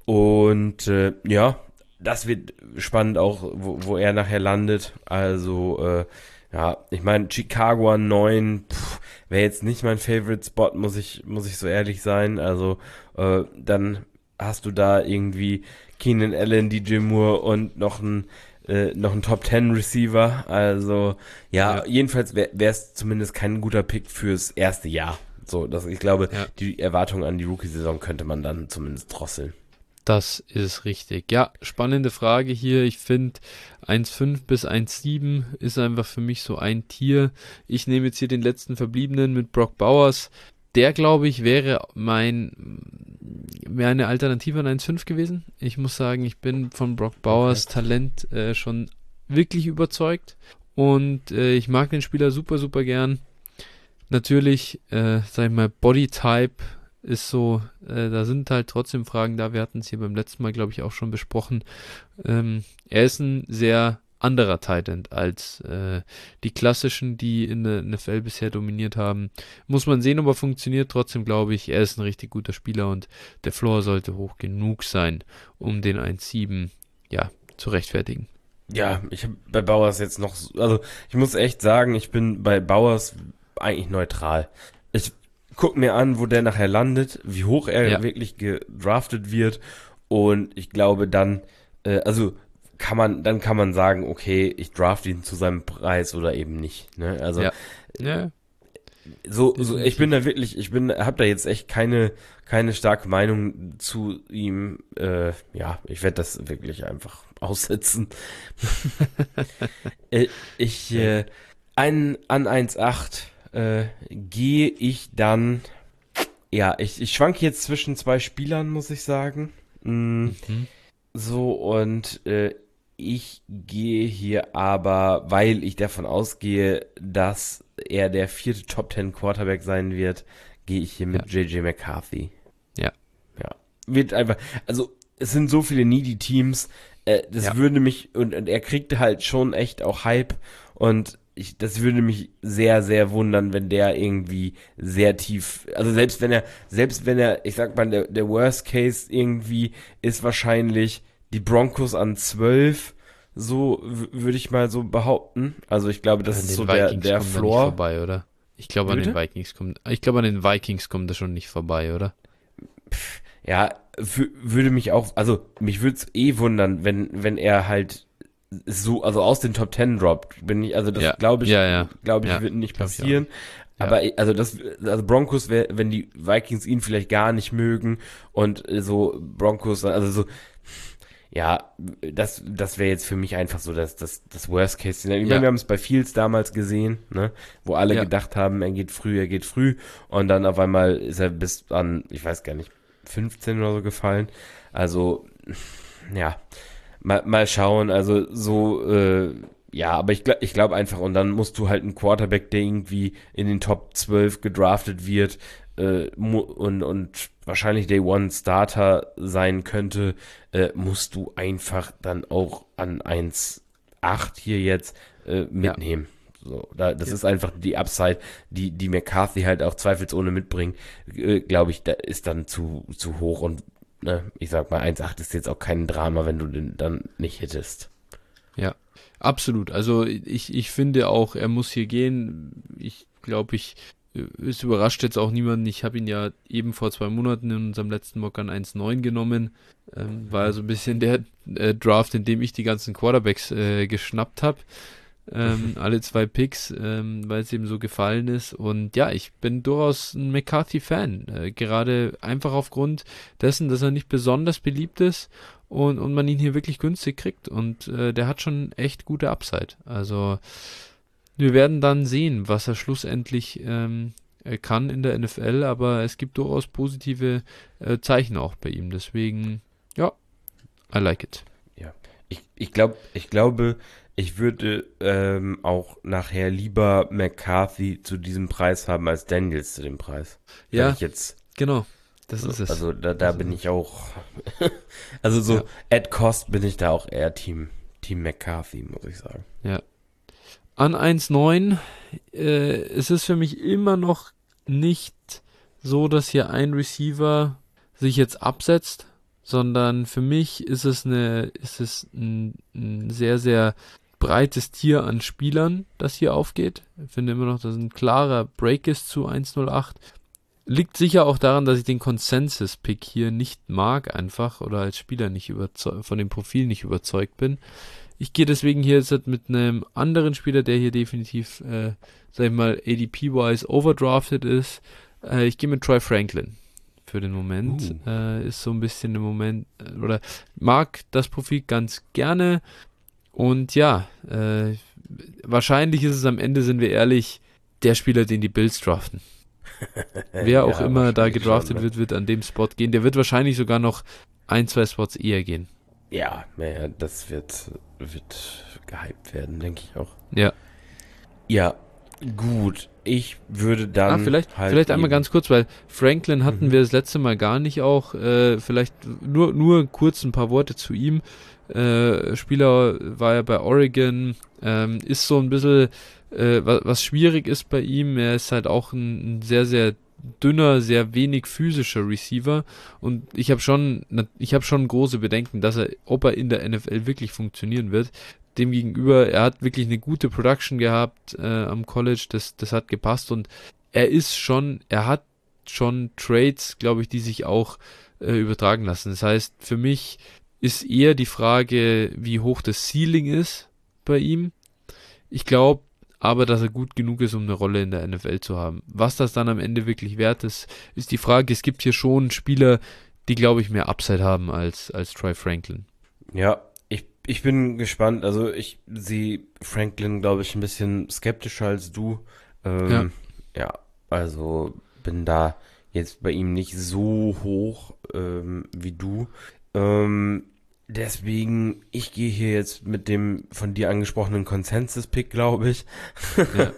und äh, ja, das wird spannend auch, wo, wo er nachher landet. Also, äh, ja, ich meine, Chicago an neun wäre jetzt nicht mein Favorite Spot, muss ich, muss ich so ehrlich sein. Also, äh, dann hast du da irgendwie Keenan Allen, D J Moore und noch ein äh, noch ein Top zehn Receiver. Also, ja, Ja. jedenfalls wäre es zumindest kein guter Pick fürs erste Jahr. So, das, ich glaube, Ja. die Erwartungen an die Rookie-Saison könnte man dann zumindest drosseln. Das ist richtig. Ja, spannende Frage hier. Ich finde eins fünf bis eins sieben ist einfach für mich so ein Tier. Ich nehme jetzt hier den letzten Verbliebenen mit Brock Bowers. Der, glaube ich, wäre mein wäre eine Alternative an eins fünf gewesen. Ich muss sagen, ich bin von Brock Bowers Talent äh, schon wirklich überzeugt und äh, ich mag den Spieler super, super gern. Natürlich, äh, sag ich mal, Bodytype ist so, äh, da sind halt trotzdem Fragen da. Wir hatten es hier beim letzten Mal, glaube ich, auch schon besprochen. Ähm, er ist ein sehr anderer Tight End als äh, die klassischen, die in der N F L bisher dominiert haben. Muss man sehen, ob er funktioniert. Trotzdem glaube ich, er ist ein richtig guter Spieler und der Floor sollte hoch genug sein, um den eins sieben ja, zu rechtfertigen. Ja, ich habe bei Bowers jetzt noch, so- also ich muss echt sagen, ich bin bei Bowers eigentlich neutral. Ich guck mir an, wo der nachher landet, wie hoch er Ja, wirklich gedraftet wird und ich glaube dann, äh, also kann man, dann kann man sagen, okay, ich draft ihn zu seinem Preis oder eben nicht. Ne? Also ja, ja, so, so, ich bin definitiv. da wirklich, ich bin, hab da jetzt echt keine, keine starke Meinung zu ihm. Äh, ja, ich werde das wirklich einfach aussetzen. Äh, ich, Sehr äh, gut. ein, an eins Komma acht äh, gehe ich dann, ja, ich, ich schwanke jetzt zwischen zwei Spielern, muss ich sagen. Mm, Mhm. so, und äh, ich gehe hier aber, weil ich davon ausgehe, dass er der vierte Top Ten Quarterback sein wird, gehe ich hier Ja, mit J J McCarthy. ja, Ja. Wird einfach, also es sind so viele needy Teams, äh, das ja, würde mich, und, und er kriegt halt schon echt auch Hype und ich, das würde mich sehr, sehr wundern, wenn der irgendwie sehr tief, also selbst wenn er, selbst wenn er, ich sag mal, der, der Worst Case irgendwie ist wahrscheinlich die Broncos an zwölf, so w- würde ich mal so behaupten. Also ich glaube, das an ist so den der, Vikings der kommt er nicht Floor. vorbei, oder? Ich glaube, Wie an den bitte? Vikings kommt, ich glaube, an den Vikings kommt er schon nicht vorbei, oder? Ja, wü- würde mich auch, also mich würde es eh wundern, wenn, wenn er halt so, also aus den Top Ten droppt. Bin ich, also das Ja, glaube ich, ja, ja, glaube ich, ja, wird nicht glaube ich auch passieren. nicht. Ja, Aber ich- also das, also Broncos, wär, wenn die Vikings ihn vielleicht gar nicht mögen und äh, so Broncos, also so, ja, das, das wäre jetzt für mich einfach so das, das, das Worst Case Szenario. Ich meine, ja, wir haben es bei Fields damals gesehen, ne, wo alle ja, gedacht haben, er geht früh, er geht früh und dann auf einmal ist er bis an, ich weiß gar nicht, fünfzehn oder so gefallen. Also, ja, mal, mal schauen. Also so, äh, ja, aber ich, glaub- ich glaube einfach, und dann musst du halt einen Quarterback, der irgendwie in den Top zwölf gedraftet wird äh, mu- und, und wahrscheinlich Day One Starter sein könnte, äh, musst du einfach dann auch an eins Komma acht hier jetzt äh, ja, mitnehmen. So, da, das ja. ist einfach die Upside, die, die McCarthy halt auch zweifelsohne mitbringt, äh, glaube ich, da ist dann zu, zu hoch und ne, ich sag mal, eins Komma acht ist jetzt auch kein Drama, wenn du den dann nicht hittest. Ja, absolut. Also ich, ich finde auch, er muss hier gehen. Ich glaube, ich, äh, es überrascht jetzt auch niemanden. Ich habe ihn ja eben vor zwei Monaten in unserem letzten Mock an eins Komma neun genommen. Ähm, war Mhm. also ein bisschen der äh, Draft, in dem ich die ganzen Quarterbacks äh, geschnappt habe. Ähm, alle zwei Picks, ähm, weil es eben so gefallen ist. Und ja, ich bin durchaus ein McCarthy-Fan. Äh, gerade einfach aufgrund dessen, dass er nicht besonders beliebt ist und, und man ihn hier wirklich günstig kriegt. Und äh, der hat schon echt gute Upside. Also wir werden dann sehen, was er schlussendlich ähm, äh, kann in der N F L, aber es gibt durchaus positive äh, Zeichen auch bei ihm. Deswegen, ja, I like it. Ja. Ich, ich glaube, ich glaube, ich würde ähm, auch nachher lieber McCarthy zu diesem Preis haben als Daniels zu dem Preis. Sag Ja, ich jetzt. genau. Das So, ist es. also da, da Das ist bin es. ich auch. Also Ja, so at Cost bin ich da auch eher Team, Team McCarthy, muss ich sagen. ja. An eins Komma neun äh, es ist für mich immer noch nicht so, dass hier ein Receiver sich jetzt absetzt, sondern für mich ist es eine, ist es ein, ein sehr, sehr breites Tier an Spielern, das hier aufgeht. Ich finde immer noch, dass es ein klarer Break ist zu eins Komma null acht. Liegt sicher auch daran, dass ich den Consensus-Pick hier nicht mag einfach oder als Spieler nicht überzeugt, von dem Profil nicht überzeugt bin. Ich gehe deswegen hier jetzt mit einem anderen Spieler, der hier definitiv, äh, sag ich mal, A D P-wise overdrafted ist. Äh, ich gehe mit Troy Franklin für den Moment. Uh. Äh, ist so ein bisschen im Moment, äh, oder mag das Profil ganz gerne. Und ja, äh, wahrscheinlich ist es am Ende, sind wir ehrlich, der Spieler, den die Bills draften. Wer auch Ja, immer da wahrscheinlich schon, gedraftet ne? wird, wird an dem Spot gehen. Der wird wahrscheinlich sogar noch ein, zwei Spots eher gehen. Ja, naja, das wird, wird gehypt werden, denke ich auch. Ja. Ja, gut. Ich würde Ah, dann vielleicht, halt vielleicht einmal eben. ganz kurz, weil Franklin hatten Mhm. wir das letzte Mal gar nicht auch. Äh, vielleicht nur, nur kurz ein paar Worte zu ihm. Äh, Spieler war ja bei Oregon, ähm, ist so ein bisschen, äh, was, was schwierig ist bei ihm. Er ist halt auch ein, ein sehr, sehr dünner, sehr wenig physischer Receiver und ich habe schon, ich habe schon große Bedenken, dass er, ob er in der N F L wirklich funktionieren wird. demgegenüber, er hat wirklich eine gute Production gehabt äh, am College, das, das hat gepasst und er ist schon, er hat schon Traits, glaube ich, die sich auch äh, übertragen lassen. Das heißt, für mich ist eher die Frage, wie hoch das Ceiling ist bei ihm. Ich glaube aber, dass er gut genug ist, um eine Rolle in der N F L zu haben. Was das dann am Ende wirklich wert ist, ist die Frage. Es gibt hier schon Spieler, die, glaube ich, mehr Upside haben als, als Troy Franklin. Ja, ich, ich bin gespannt. Also ich sehe Franklin, glaube ich, ein bisschen skeptischer als du. Ähm, ja. ja, also bin da jetzt bei ihm nicht so hoch ähm, wie du. Ähm, deswegen, ich gehe hier jetzt mit dem von dir angesprochenen Consensus-Pick, glaube ich. Ja.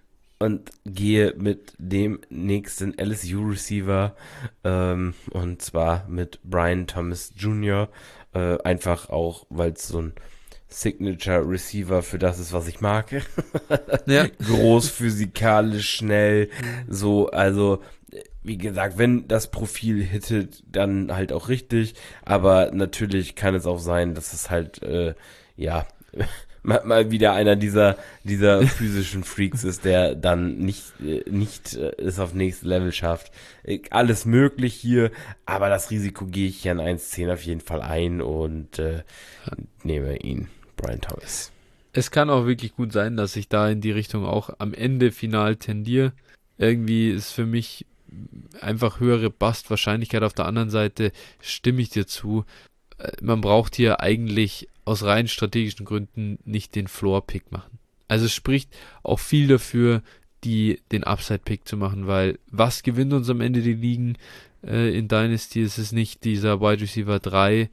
Und gehe mit dem nächsten L S U-Receiver, ähm, und zwar mit Brian Thomas Junior Äh, einfach auch, weil es so ein Signature-Receiver für das ist, was ich mag. Ja. Groß, physikalisch, schnell, so, also wie gesagt, wenn das Profil hittet, dann halt auch richtig, aber natürlich kann es auch sein, dass es halt, äh, ja, mal, mal wieder einer dieser dieser physischen Freaks ist, der dann nicht äh, nicht äh, es auf nächstes Level schafft. Äh, alles möglich hier, aber das Risiko gehe ich hier an eins Komma zehn auf jeden Fall ein und äh, nehme ihn, Brian Thomas. Es kann auch wirklich gut sein, dass ich da in die Richtung auch am Ende final tendiere. Irgendwie ist für mich einfach höhere Bust-Wahrscheinlichkeit. Auf der anderen Seite stimme ich dir zu. Man braucht hier eigentlich aus rein strategischen Gründen nicht den Floor-Pick machen. Also es spricht auch viel dafür, die, den Upside-Pick zu machen, weil was gewinnt uns am Ende die Ligen äh, in Dynasty? Es ist nicht dieser Wide Receiver drei,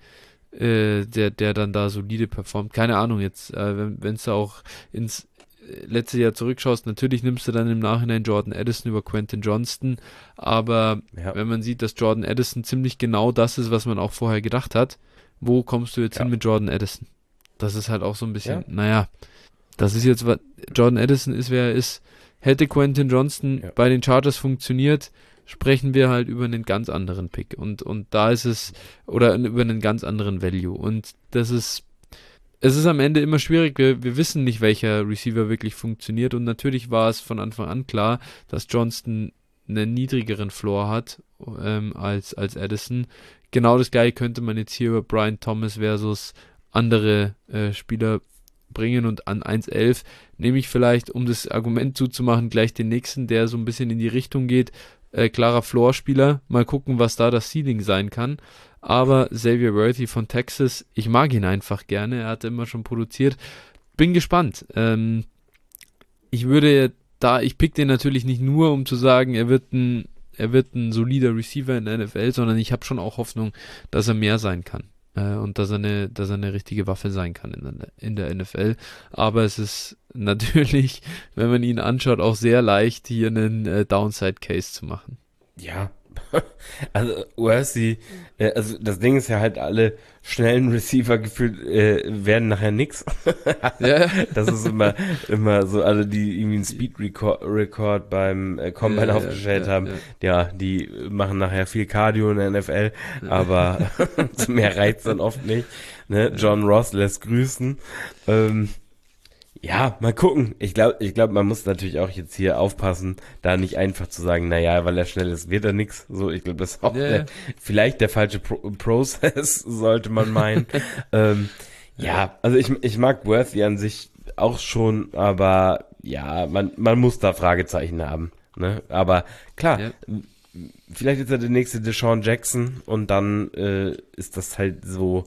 äh, der, der dann da solide performt. Keine Ahnung jetzt, äh, wenn es da auch ins letzte Jahr zurückschaust, natürlich nimmst du dann im Nachhinein Jordan Addison über Quentin Johnston, aber ja. wenn man sieht, dass Jordan Addison ziemlich genau das ist, was man auch vorher gedacht hat, wo kommst du jetzt ja. hin mit Jordan Addison? Das ist halt auch so ein bisschen, ja. naja, das ist jetzt, was Jordan Addison ist, wer er ist. Hätte Quentin Johnston ja. bei den Chargers funktioniert, sprechen wir halt über einen ganz anderen Pick und, und da ist es, oder über einen ganz anderen Value und das ist Es ist am Ende immer schwierig, wir, wir wissen nicht, welcher Receiver wirklich funktioniert und natürlich war es von Anfang an klar, dass Johnston einen niedrigeren Floor hat ähm, als, als Addison. Genau das gleiche könnte man jetzt hier über Brian Thomas versus andere äh, Spieler bringen und an eins Komma elf nehme ich vielleicht, um das Argument zuzumachen, gleich den nächsten, der so ein bisschen in die Richtung geht, äh, klarer Floor-Spieler, mal gucken, was da das Ceiling sein kann. Aber Xavier Worthy von Texas, ich mag ihn einfach gerne, er hat immer schon produziert. Bin gespannt. Ähm, ich würde da, ich pick den natürlich nicht nur, um zu sagen, er wird ein, er wird ein solider Receiver in der N F L, sondern ich habe schon auch Hoffnung, dass er mehr sein kann. Äh, und dass er eine, dass er eine richtige Waffe sein kann in der, in der N F L. Aber es ist natürlich, wenn man ihn anschaut, auch sehr leicht, hier einen äh, Downside-Case zu machen. Ja, also Worthy, äh, also das Ding ist ja halt, alle schnellen Receiver gefühlt äh, werden nachher nix. Ja. Das ist immer immer so, alle die irgendwie einen Speed-Record beim äh, Combine ja, aufgestellt ja, haben, ja. ja, die machen nachher viel Cardio in der N F L, ja. aber mehr reizt dann oft nicht. Ne? John Ross lässt grüßen. Ähm, Ja, mal gucken. Ich glaube, ich glaube, man muss natürlich auch jetzt hier aufpassen, da nicht einfach zu sagen, naja, weil er schnell ist, wird er nix. So, ich glaube, das ist auch yeah. der, vielleicht der falsche Pro- Prozess, sollte man meinen. ähm, ja, also ich, ich mag Worthy an sich auch schon, aber ja, man, man muss da Fragezeichen haben. Ne? Aber klar, yeah. vielleicht ist er der nächste Deshaun Jackson und dann äh, ist das halt so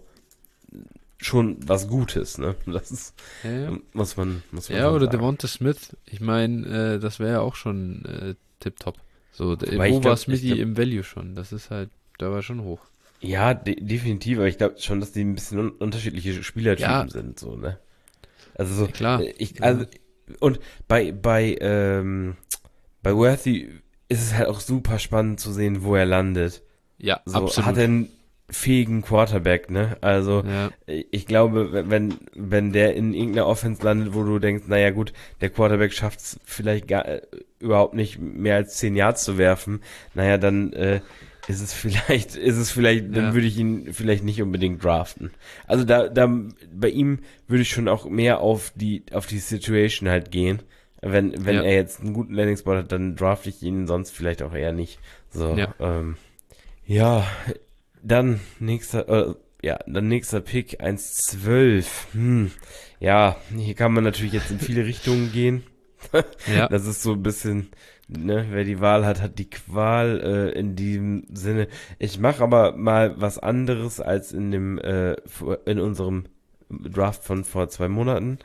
schon was Gutes, ne? Das ist, ja, ja. muss man, muss man ja, oder sagen. Devonta Smith, ich meine, äh, das wäre ja auch schon äh, tipptopp. So, de, wo war Smithy glaub, im Value schon? Das ist halt, da war schon hoch. Ja, de- definitiv, aber ich glaube schon, dass die ein bisschen un- unterschiedliche Spielertypen ja. sind, so, ne? Also so, ja, klar. Ich, also, und bei, bei, ähm, bei Worthy ist es halt auch super spannend zu sehen, wo er landet. Ja, so, absolut. Hat er einen fähigen Quarterback, ne? Also ja. ich glaube, wenn wenn der in irgendeiner Offense landet, wo du denkst, naja gut, der Quarterback schafft es vielleicht gar, äh, überhaupt nicht mehr als zehn Yards zu werfen, naja, dann äh, ist es vielleicht, ist es vielleicht, Ja. dann würde ich ihn vielleicht nicht unbedingt draften. Also da, da, bei ihm würde ich schon auch mehr auf die, auf die Situation halt gehen. Wenn, wenn Ja. er jetzt einen guten Landing-Spot hat, dann drafte ich ihn, sonst vielleicht auch eher nicht. So, Ja. ähm, ja, dann nächster, äh, ja, dann nächster Pick, eins zwölf. Hm, ja, hier kann man natürlich jetzt in viele Richtungen gehen. Ja. Das ist so ein bisschen, ne, wer die Wahl hat, hat die Qual, äh, in diesem Sinne. Ich mache aber mal was anderes als in dem, äh, vor- in unserem Draft von vor zwei Monaten.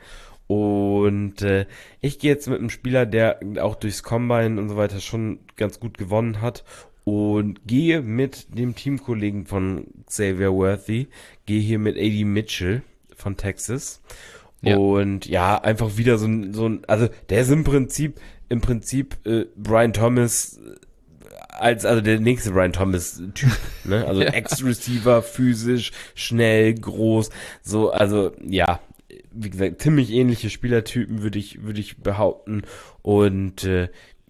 Und äh, ich gehe jetzt mit einem Spieler, der auch durchs Combine und so weiter schon ganz gut gewonnen hat. Und gehe mit dem Teamkollegen von Xavier Worthy, gehe hier mit A D Mitchell von Texas. Ja. Und ja, einfach wieder so ein, so ein, also der ist im Prinzip, im Prinzip äh, Brian Thomas äh, als, also der nächste Brian Thomas-Typ, ne? Also Ja. Ex-Receiver, physisch, schnell, groß, so, also ja, wie gesagt, ziemlich ähnliche Spielertypen, würde ich, würde ich behaupten. Und äh,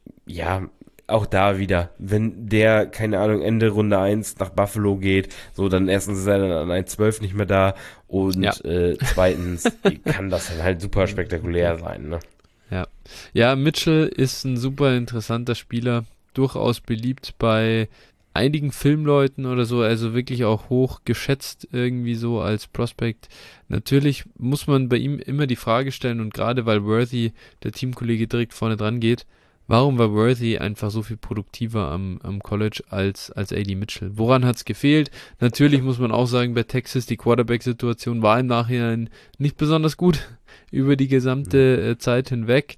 ja, auch da wieder, wenn der, keine Ahnung, Ende Runde eins nach Buffalo geht, so, dann erstens ist er dann an eins zwölf nicht mehr da und Ja. äh, zweitens kann das dann halt super spektakulär sein, ne? Ja. Ja, Mitchell ist ein super interessanter Spieler, durchaus beliebt bei einigen Filmleuten oder so, also wirklich auch hoch geschätzt irgendwie so als Prospect. Natürlich muss man bei ihm immer die Frage stellen, und gerade weil Worthy, der Teamkollege, direkt vorne dran geht, warum war Worthy einfach so viel produktiver am, am College als, als A D Mitchell? Woran hat es gefehlt? Natürlich muss man auch sagen, bei Texas, die Quarterback-Situation war im Nachhinein nicht besonders gut über die gesamte äh, Zeit hinweg.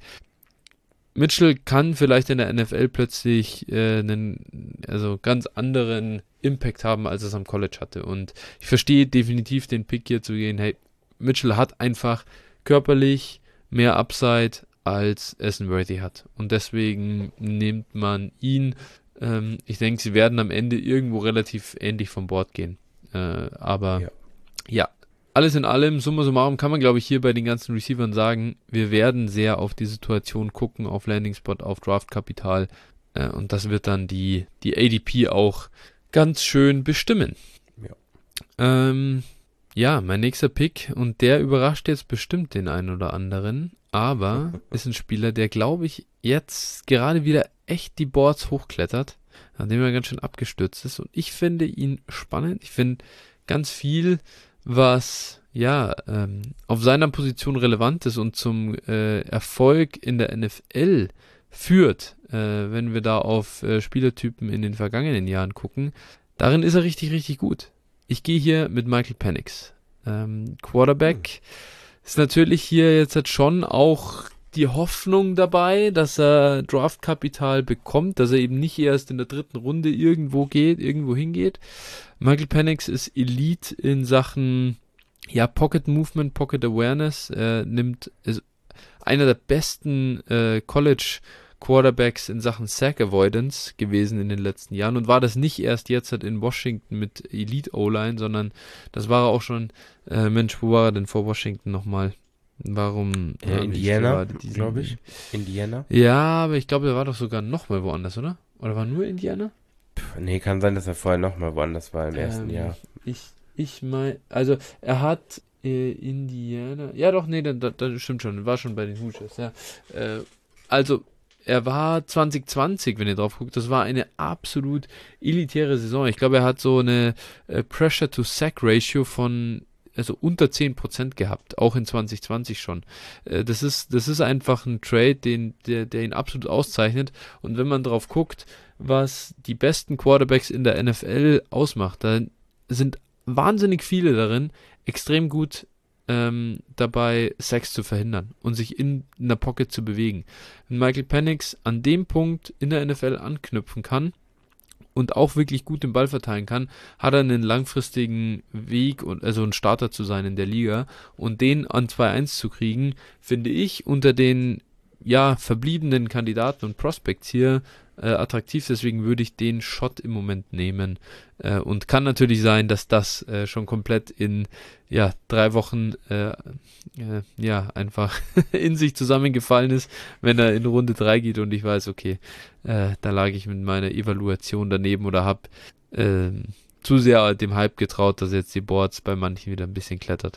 Mitchell kann vielleicht in der N F L plötzlich äh, einen also ganz anderen Impact haben, als es am College hatte. Und ich verstehe definitiv den Pick hier zu gehen, hey, Mitchell hat einfach körperlich mehr Upside, als es ein Worthy hat. Und deswegen nimmt man ihn. Ähm, ich denke, sie werden am Ende irgendwo relativ ähnlich vom Board gehen. Äh, aber Ja. ja, alles in allem, summa summarum, kann man, glaube ich, hier bei den ganzen Receivern sagen, wir werden sehr auf die Situation gucken, auf Landing Spot, auf Draftkapital. Äh, und das wird dann die, die A D P auch ganz schön bestimmen. Ja. Ähm, ja, mein nächster Pick, und der überrascht jetzt bestimmt den einen oder anderen, aber ist ein Spieler, der, glaube ich, jetzt gerade wieder echt die Boards hochklettert, nachdem er ganz schön abgestürzt ist. Und ich finde ihn spannend. Ich finde ganz viel, was ja ähm, auf seiner Position relevant ist und zum äh, Erfolg in der N F L führt, äh, wenn wir da auf äh, Spielertypen in den vergangenen Jahren gucken. Darin ist er richtig, richtig gut. Ich gehe hier mit Michael Penix. Ähm, Quarterback ist natürlich hier jetzt halt schon auch die Hoffnung dabei, dass er Draftkapital bekommt, dass er eben nicht erst in der dritten Runde irgendwo geht, irgendwo hingeht. Michael Penix ist Elite in Sachen ja Pocket Movement, Pocket Awareness. Er nimmt ist einer der besten äh, College Quarterbacks in Sachen Sack Avoidance gewesen in den letzten Jahren und war das nicht erst jetzt halt in Washington mit Elite O-Line, sondern das war er auch schon, äh, Mensch, wo war er denn vor Washington nochmal? Warum? Ja, habe ich Indiana, gerade diesen- glaube ich. Indiana? Ja, aber ich glaube, er war doch sogar noch mal woanders, oder? Oder war nur Indiana? Puh, nee, kann sein, dass er vorher nochmal woanders war im ersten Ähm, Jahr. Ich, ich meine, also er hat äh, Indiana, ja doch, nee, das, das stimmt schon, war schon bei den Hoosiers, ja. Äh, also er war zwanzig zwanzig, wenn ihr drauf guckt, das war eine absolut elitäre Saison. Ich glaube, er hat so eine äh, Pressure-to-Sack-Ratio von also unter zehn Prozent gehabt, auch in zwanzig zwanzig schon. Äh, das ist, das ist einfach ein Trade, den, der, der ihn absolut auszeichnet. Und wenn man drauf guckt, was die besten Quarterbacks in der N F L ausmacht, dann sind wahnsinnig viele darin, extrem gut ähm, dabei, Sacks zu verhindern und sich in einer Pocket zu bewegen. Wenn Michael Penix an dem Punkt in der N F L anknüpfen kann und auch wirklich gut den Ball verteilen kann, hat er einen langfristigen Weg und also ein Starter zu sein in der Liga, und den an zwei eins zu kriegen, finde ich unter den ja verbliebenen Kandidaten und Prospects hier äh, attraktiv, deswegen würde ich den Shot im Moment nehmen. Äh, und kann natürlich sein, dass das äh, schon komplett in ja, drei Wochen äh, äh, ja, einfach in sich zusammengefallen ist, wenn er in Runde drei geht und ich weiß, okay, äh, da lag ich mit meiner Evaluation daneben oder habe äh, zu sehr dem Hype getraut, dass jetzt die Boards bei manchen wieder ein bisschen klettert.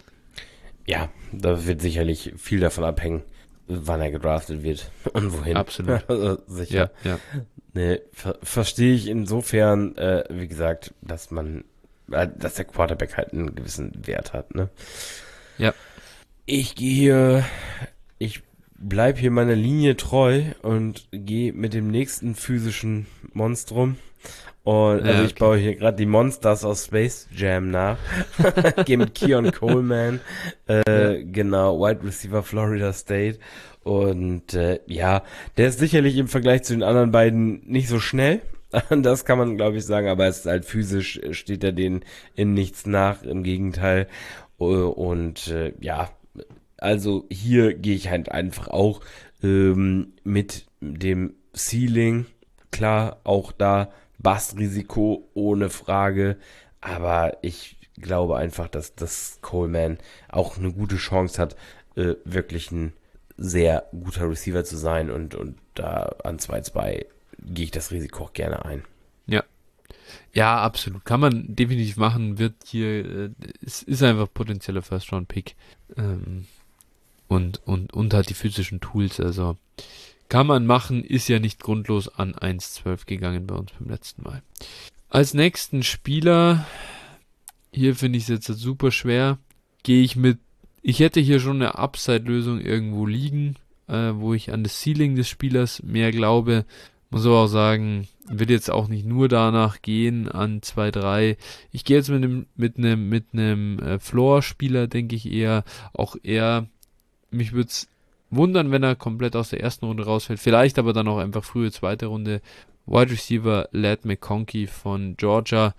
Ja, da wird sicherlich viel davon abhängen, wann er gedraftet wird und wohin. Absolut. Also, sicher. Ja, ja. Nee, ver verstehe ich insofern, äh, wie gesagt, dass man, äh, dass der Quarterback halt einen gewissen Wert hat, ne? Ja. Ich gehe hier, ich bleib hier meiner Linie treu und gehe mit dem nächsten physischen Monstrum. Und also Ja, ich okay. baue hier gerade die Monsters aus Space Jam nach. Gehe mit Keon Coleman, äh, Ja. genau, Wide Receiver Florida State. Und äh, ja, der ist sicherlich im Vergleich zu den anderen beiden nicht so schnell. Das kann man, glaube ich, sagen, aber es ist halt physisch, äh, steht er denen in nichts nach, im Gegenteil. Äh, Und äh, ja, also hier gehe ich halt einfach auch ähm, mit dem Ceiling. Klar, auch da Bust-Risiko ohne Frage. Aber ich glaube einfach, dass das Coleman auch eine gute Chance hat, äh, wirklich ein sehr guter Receiver zu sein. Und, und da an zwei zwei gehe ich das Risiko auch gerne ein. Ja. Ja, absolut. Kann man definitiv machen, wird hier, äh, es ist einfach potenzieller First-Round-Pick. Ähm, und, und, und hat die physischen Tools, also kann man machen, ist ja nicht grundlos an eins zwölf gegangen bei uns beim letzten Mal. Als nächsten Spieler, hier finde ich es jetzt super schwer, gehe ich mit, ich hätte hier schon eine Upside-Lösung irgendwo liegen, äh, wo ich an das Ceiling des Spielers mehr glaube, muss aber auch sagen, will jetzt auch nicht nur danach gehen an zwei drei. Ich gehe jetzt mit einem mit einem mit einem äh, Floor-Spieler, denke ich eher, auch eher, mich würde es wundern, wenn er komplett aus der ersten Runde rausfällt. Vielleicht aber dann auch einfach frühe zweite Runde. Wide Receiver Ladd McConkey von Georgia.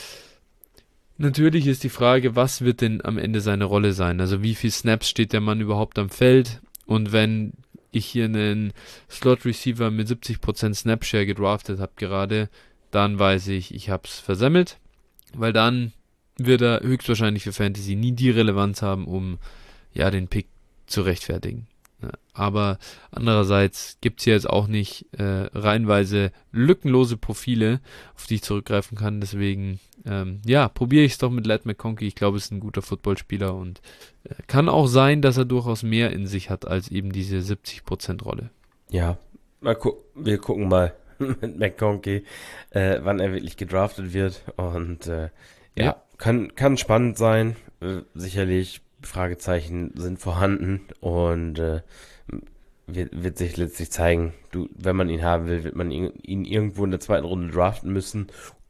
Natürlich ist die Frage, was wird denn am Ende seine Rolle sein? Also wie viel Snaps steht der Mann überhaupt am Feld? Und wenn ich hier einen Slot Receiver mit siebzig Prozent Snapshare gedraftet habe gerade, dann weiß ich, ich habe es versemmelt. Weil dann wird er höchstwahrscheinlich für Fantasy nie die Relevanz haben, um ja den Pick zu rechtfertigen. Ja, aber andererseits gibt es hier jetzt auch nicht äh, reihenweise lückenlose Profile, auf die ich zurückgreifen kann. Deswegen, ähm, ja, probiere ich es doch mit Ladd McConkey. Ich glaube, es ist ein guter Footballspieler und äh, kann auch sein, dass er durchaus mehr in sich hat als eben diese siebzig Prozent Rolle. Ja, mal gu wir gucken mal mit McConkey, äh, wann er wirklich gedraftet wird. Und äh, ja, Ja. kann, kann spannend sein. Äh, sicherlich, Fragezeichen sind vorhanden und äh, wird, wird sich letztlich zeigen, du, wenn man ihn haben will, wird man ihn, ihn irgendwo in der zweiten Runde draften müssen.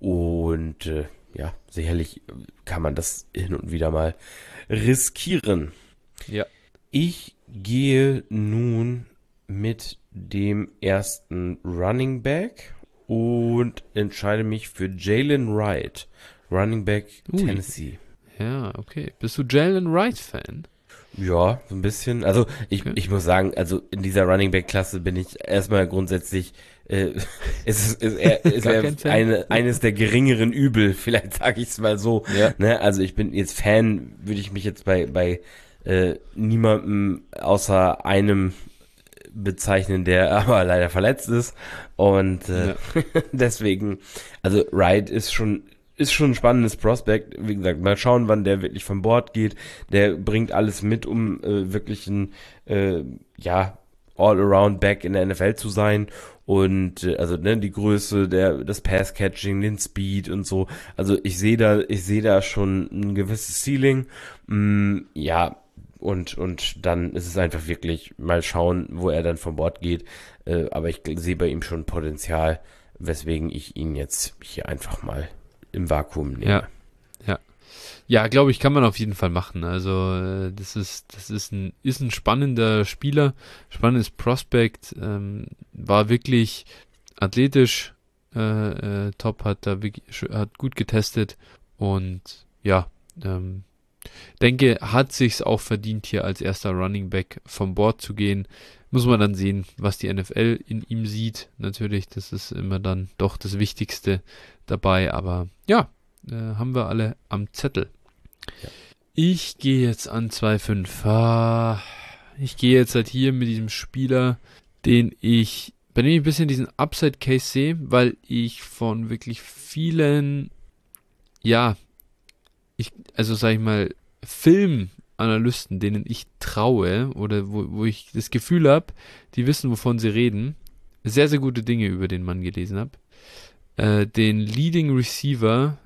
Und äh, ja, sicherlich kann man das hin und wieder mal riskieren. Ja. Ich gehe nun mit dem ersten Running Back und entscheide mich für Jalen Wright, Running Back Ui. Tennessee. Ja, okay. Bist du Jalen Wright-Fan? Ja, so ein bisschen. Also ich, Okay. ich muss sagen, also in dieser Running Back Klasse bin ich erstmal grundsätzlich, äh, es ist, ist, er, ist Gar er kein Fan? eine, eines der geringeren Übel, vielleicht sage ich es mal so. Ja. Ne? Also ich bin jetzt Fan, würde ich mich jetzt bei, bei äh, niemandem außer einem bezeichnen, der aber leider verletzt ist. Und äh, Ja. deswegen, also Wright ist schon ist schon ein spannendes Prospect. Wie gesagt, mal schauen, wann der wirklich von Bord geht. Der bringt alles mit, um äh, wirklich ein äh, ja All-Around-Back in der N F L zu sein. Und äh, also ne, die Größe, der das Pass-Catching, den Speed und so. Also ich sehe da, ich sehe da schon ein gewisses Ceiling. Mm, ja, und und dann ist es einfach wirklich mal schauen, wo er dann von Bord geht. Äh, aber ich sehe bei ihm schon Potenzial, weswegen ich ihn jetzt hier einfach mal im Vakuum nehme. Ja, ja. Ja, glaube ich, kann man auf jeden Fall machen. Also, äh, das ist, das ist ein, ist ein spannender Spieler, spannendes Prospect, ähm, war wirklich athletisch, äh, äh, top, hat da wirklich, hat gut getestet und ja, ähm, denke, hat sich's auch verdient, hier als erster Running Back vom Board zu gehen. Muss man dann sehen, was die N F L in ihm sieht. Natürlich, das ist immer dann doch das Wichtigste dabei. Aber ja, äh, haben wir alle am Zettel. Ja. Ich gehe jetzt an zwei Komma fünf. Ah, ich gehe jetzt halt hier mit diesem Spieler, den ich, bei dem ich ein bisschen diesen Upside-Case sehe, weil ich von wirklich vielen, ja, ich, also sag ich mal, Filmanalysten, denen ich traue oder wo, wo ich das Gefühl habe, die wissen, wovon sie reden, sehr, sehr gute Dinge über den Mann gelesen habe. Äh, den Leading Receiver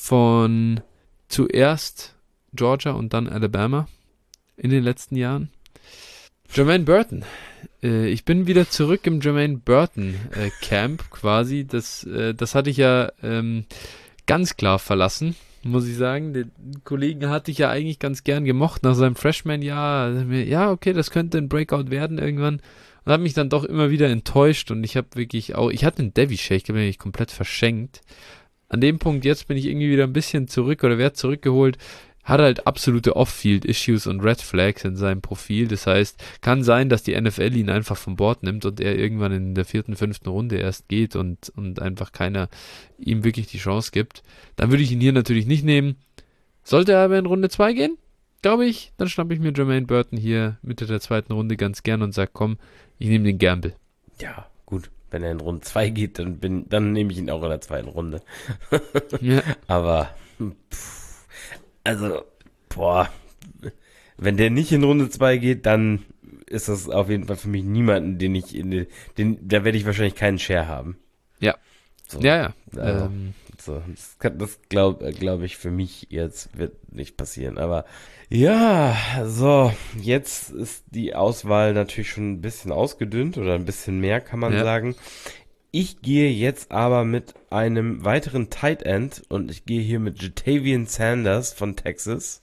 von zuerst Georgia und dann Alabama in den letzten Jahren. Jermaine Burton. Äh, ich bin wieder zurück im Jermaine Burton äh, Camp quasi. Das, äh, das hatte ich ja ähm, ganz klar verlassen, muss ich sagen. Den Kollegen hatte ich ja eigentlich ganz gern gemocht nach seinem Freshman-Jahr. Ja, okay, das könnte ein Breakout werden irgendwann. Und habe mich dann doch immer wieder enttäuscht und ich habe wirklich auch, ich hatte einen Devy-Shake, ich habe mich komplett verschenkt. An dem Punkt jetzt bin ich irgendwie wieder ein bisschen zurück oder werde zurückgeholt. Hat halt absolute Off-Field-Issues und Red Flags in seinem Profil. Das heißt, kann sein, dass die N F L ihn einfach vom Bord nimmt und er irgendwann in der vierten, fünften Runde erst geht und, und einfach keiner ihm wirklich die Chance gibt. Dann würde ich ihn hier natürlich nicht nehmen. Sollte er aber in Runde zwei gehen, glaube ich, dann schnappe ich mir Jermaine Burton hier Mitte der zweiten Runde ganz gern und sage, komm, ich nehme den Gamble. Ja, gut. Wenn er in Runde zwei geht, dann, bin, dann nehme ich ihn auch in der zweiten Runde. Ja. Aber, pff. Also, boah, wenn der nicht in Runde zwei geht, dann ist das auf jeden Fall für mich niemanden, den ich in den, den da werde ich wahrscheinlich keinen Share haben. Ja. So, ja, ja. Also, ähm. so, das kann, das glaube glaub ich für mich jetzt wird nicht passieren. Aber ja, so, jetzt ist die Auswahl natürlich schon ein bisschen ausgedünnt oder ein bisschen mehr, kann man Ja. sagen. Ich gehe jetzt aber mit einem weiteren Tight End und ich gehe hier mit Jatavian Sanders von Texas.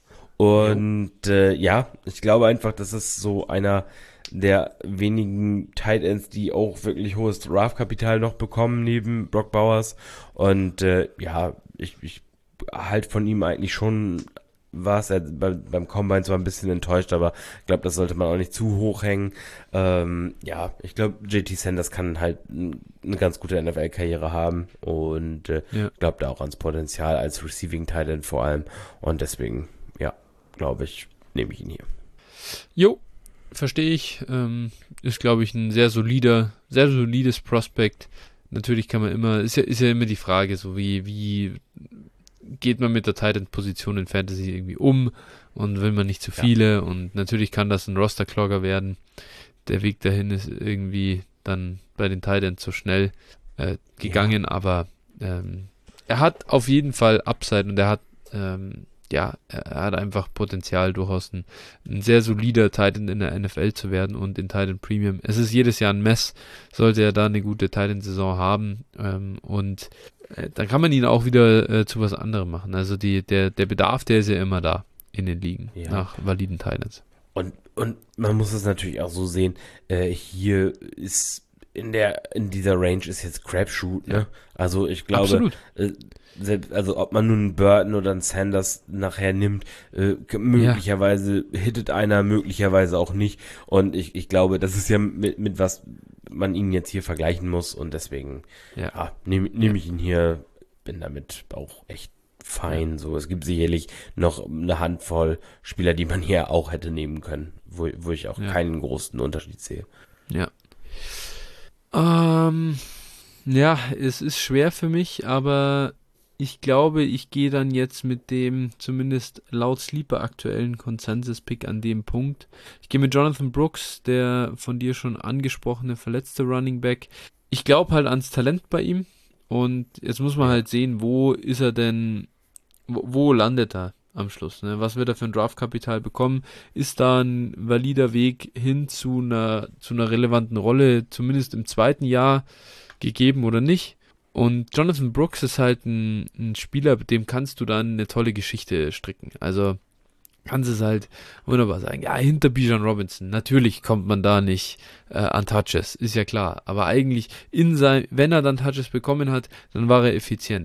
Und äh, ja, ich glaube einfach, das ist so einer der wenigen Tight Ends, die auch wirklich hohes Draftkapital noch bekommen neben Brock Bowers. Und äh, ja, ich, ich halt von ihm eigentlich schon was. Er bei, beim Combine zwar ein bisschen enttäuscht, aber ich glaube, das sollte man auch nicht zu hoch hängen. Ähm, ja, ich glaube, J T Sanders kann halt eine ganz gute N F L-Karriere haben und äh, Ja. ich glaube da auch ans Potenzial als Receiving Tight End vor allem. Und deswegen, ja, glaube ich, nehme ich ihn hier. Jo, verstehe ich. Ähm, ist, glaube ich, ein sehr solider, sehr solides Prospect. Natürlich kann man immer, ist ja, ist ja immer die Frage, so wie, wie geht man mit der Tight End Position in Fantasy irgendwie um und will man nicht zu viele Ja. und natürlich kann das ein Roster-Clogger werden. Der Weg dahin ist irgendwie dann bei den Tight Ends so schnell äh, gegangen, ja. aber ähm, er hat auf jeden Fall Upside und er hat ähm, ja, er hat einfach Potenzial, durchaus ein, ein sehr solider Tight End in der N F L zu werden und in Tight End Premium. Es ist jedes Jahr ein Mess, sollte er da eine gute Tight End Saison haben ähm, und äh, dann kann man ihn auch wieder äh, zu was anderem machen. Also die, der, der Bedarf, der ist ja immer da in den Ligen Ja. nach validen Tight Ends. Und, und man muss es natürlich auch so sehen, äh, hier ist in der in dieser Range ist jetzt Crapshoot, ne? Ja. Also ich glaube, Absolut. äh, selbst, also ob man nun einen Burton oder einen Sanders nachher nimmt, äh, möglicherweise hittet einer, möglicherweise auch nicht. Und ich, ich glaube, das ist ja mit, mit was man ihn jetzt hier vergleichen muss und deswegen Ja. ja, nehme nehm ich ihn hier, bin damit auch echt fein. So, es gibt sicherlich noch eine Handvoll Spieler, die man hier auch hätte nehmen können, wo, wo ich auch Ja. keinen großen Unterschied sehe. Ja. Ähm, ja, es ist schwer für mich, aber ich glaube, ich gehe dann jetzt mit dem zumindest laut Sleeper aktuellen Consensus-Pick an dem Punkt. Ich gehe mit Jonathan Brooks, der von dir schon angesprochene verletzte Running Back. Ich glaube halt ans Talent bei ihm und jetzt muss man halt sehen, wo ist er denn, wo, wo landet er am Schluss, ne? Was wird er für ein Draftkapital bekommen? Ist da ein valider Weg hin zu einer, zu einer relevanten Rolle, zumindest im zweiten Jahr gegeben oder nicht? Und Jonathan Brooks ist halt ein, ein Spieler, mit dem kannst du dann eine tolle Geschichte stricken. Also kannst es halt wunderbar sagen, ja, hinter Bijan Robinson, natürlich kommt man da nicht äh, an Touches, ist ja klar. Aber eigentlich in sein, wenn er dann Touches bekommen hat, dann war er effizient.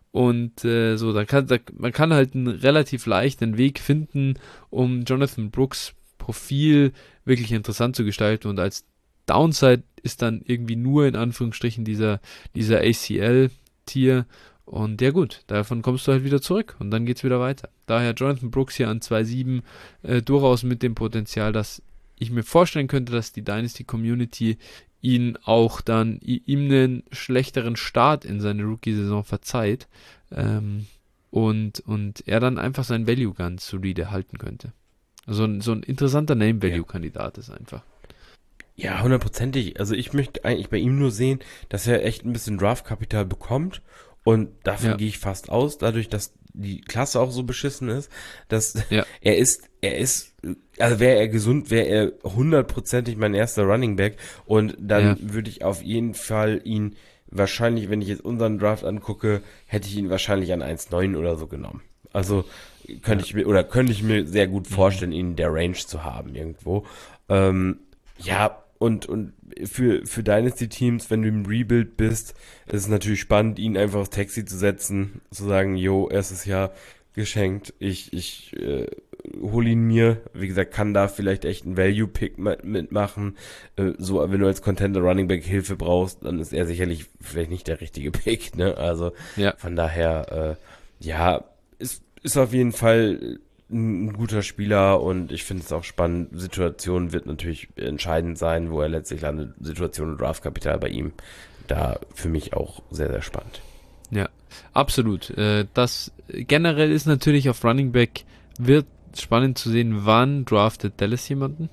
Und äh, so, da kann, da, man kann halt einen relativ leichten Weg finden, um Jonathan Brooks Profil wirklich interessant zu gestalten. Und als Downside ist dann irgendwie nur in Anführungsstrichen dieser, dieser A C L-Tier. Und ja gut, davon kommst du halt wieder zurück und dann geht's wieder weiter. Daher Jonathan Brooks hier an zwei Komma sieben äh, durchaus mit dem Potenzial, dass ich mir vorstellen könnte, dass die Dynasty Community ihn auch dann ihm einen schlechteren Start in seine Rookie-Saison verzeiht ähm, und, und er dann einfach sein Value ganz solide halten könnte. Also so ein interessanter Name-Value-Kandidat ist einfach. Ja, hundertprozentig. Also ich möchte eigentlich bei ihm nur sehen, dass er echt ein bisschen Draftkapital bekommt und davon Ja. gehe ich fast aus, dadurch, dass die Klasse auch so beschissen ist, dass Ja. er ist, er ist, also wäre er gesund, wäre er hundertprozentig mein erster Running Back und dann Ja. würde ich auf jeden Fall ihn wahrscheinlich, wenn ich jetzt unseren Draft angucke, hätte ich ihn wahrscheinlich an eins Komma neun oder so genommen. Also könnte Ja. ich mir, oder könnte ich mir sehr gut vorstellen, ihn in der Range zu haben irgendwo. Ähm, ja, und, und für, für Dynasty-Teams, wenn du im Rebuild bist, ist es natürlich spannend, ihn einfach aufs Taxi zu setzen, zu sagen, jo, erstes Jahr geschenkt, ich, ich äh, hole ihn mir, wie gesagt, kann da vielleicht echt einen Value-Pick mitmachen, äh, so, wenn du als Contender Running Back Hilfe brauchst, dann ist er sicherlich vielleicht nicht der richtige Pick, ne, also Ja. von daher, äh, ja, ist, ist auf jeden Fall ein guter Spieler und ich finde es auch spannend. Situation wird natürlich entscheidend sein, wo er letztlich landet. Situation und Draftkapital bei ihm. Da für mich auch sehr, sehr spannend. Ja, absolut. Äh, Das generell ist natürlich auf Running Back wird spannend zu sehen, wann draftet Dallas jemanden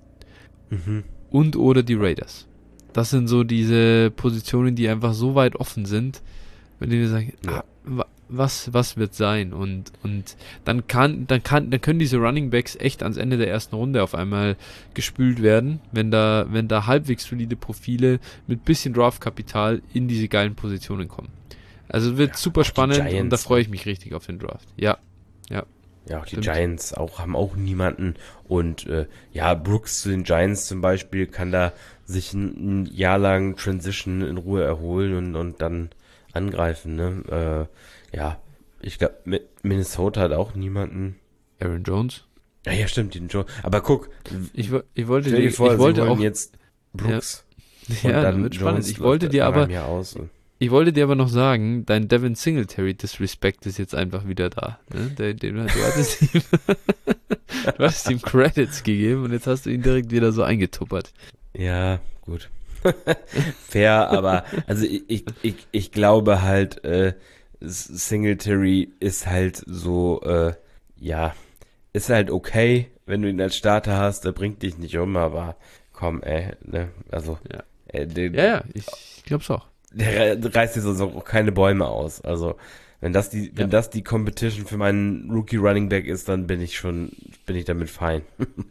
Mhm. und oder die Raiders. Das sind so diese Positionen, die einfach so weit offen sind, wenn die sagen, Ja. ah, wa- was was wird sein und und dann kann dann kann dann können diese Running Backs echt ans Ende der ersten Runde auf einmal gespült werden, wenn da wenn da halbwegs solide Profile mit bisschen Draftkapital in diese geilen Positionen kommen. Also wird Ja, super auch die spannend und da Giants, freue ich mich richtig auf den Draft. Ja, ja, Ja, auch die stimmt. Giants auch, haben auch niemanden. Und äh, ja, Brooks zu den Giants zum Beispiel kann da sich ein, ein Jahr lang Transition in Ruhe erholen und, und dann angreifen. Ne? Äh, ja, ich glaube, Minnesota hat auch niemanden. Aaron Jones. Ja, ja, stimmt, den Joe. Aber guck, Ich, wo- ich wollte stell dir, dir vor, ich wollte sie holen auch jetzt Brooks und ja, dann dann wird spannend. Jones Ich wollte läuft dir nach aber einem Jahr aus. Ich wollte dir aber noch sagen, dein Devin Singletary Disrespect ist jetzt einfach wieder da. Ne? Der, der, du, hattest ihm, du hattest ihm Credits gegeben und jetzt hast du ihn direkt wieder so eingetuppert. Ja, gut. Fair, aber also ich, ich, ich, ich glaube halt, äh, Singletary ist halt so, äh, ja, ist halt okay, wenn du ihn als Starter hast, der bringt dich nicht um, aber komm, ey, ne, also, Ja. äh, der, Ja, ja, ich glaub's auch. der reißt jetzt also auch keine Bäume aus, also, wenn das die, wenn Ja. das die Competition für meinen Rookie Running Back ist, dann bin ich schon, bin ich damit fein.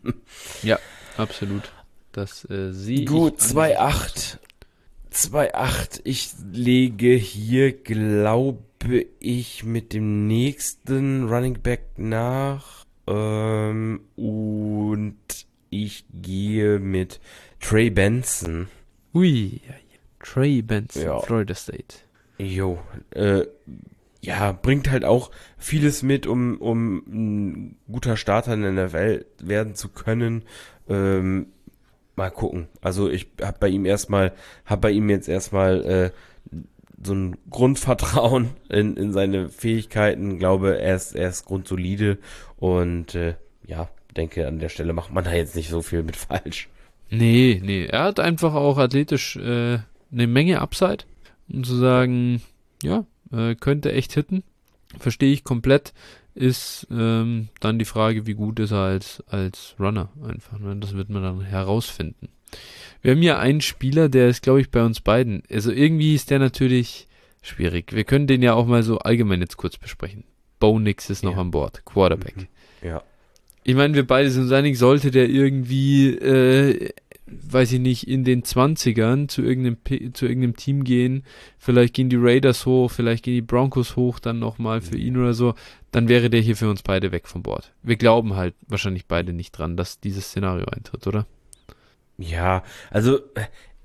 Ja, absolut. Das äh, sehe ich. Gut, an- zwei Komma acht. zwei Komma acht. Ich lege hier, glaube ich, mit dem nächsten Running Back nach. Ähm, und ich gehe mit Trey Benson. Ui, ja, ja. Trey Benson, Ja. Florida State. Jo, äh, ja, bringt halt auch vieles mit, um, um ein guter Starter in der N F L werden zu können. Ähm, mal gucken. Also ich habe bei ihm erstmal, habe bei ihm jetzt erstmal äh, so ein Grundvertrauen in, in seine Fähigkeiten. Glaube, er ist, er ist grundsolide und äh, ja, denke, an der Stelle macht man da jetzt nicht so viel mit falsch. Nee, nee. Er hat einfach auch athletisch äh, eine Menge Upside, um zu sagen, ja, äh, könnte echt hitten. Verstehe ich komplett. Ist ähm, dann die Frage, wie gut ist er als, als Runner einfach. Ne? Das wird man dann herausfinden. Wir haben hier einen Spieler, der ist, glaube ich, bei uns beiden. Also irgendwie ist der natürlich schwierig. Wir können den ja auch mal so allgemein jetzt kurz besprechen. Bo Nix ist noch Ja. an Bord, Quarterback. Mhm. Ja. Ich meine, wir beide sind uns einig, sollte der irgendwie, äh, weiß ich nicht, in den Zwanzigern zu irgendeinem, P- zu irgendeinem Team gehen, vielleicht gehen die Raiders hoch, vielleicht gehen die Broncos hoch, dann nochmal für ihn oder so, dann wäre der hier für uns beide weg vom Bord. Wir glauben halt wahrscheinlich beide nicht dran, dass dieses Szenario eintritt, oder? Ja, also äh, ich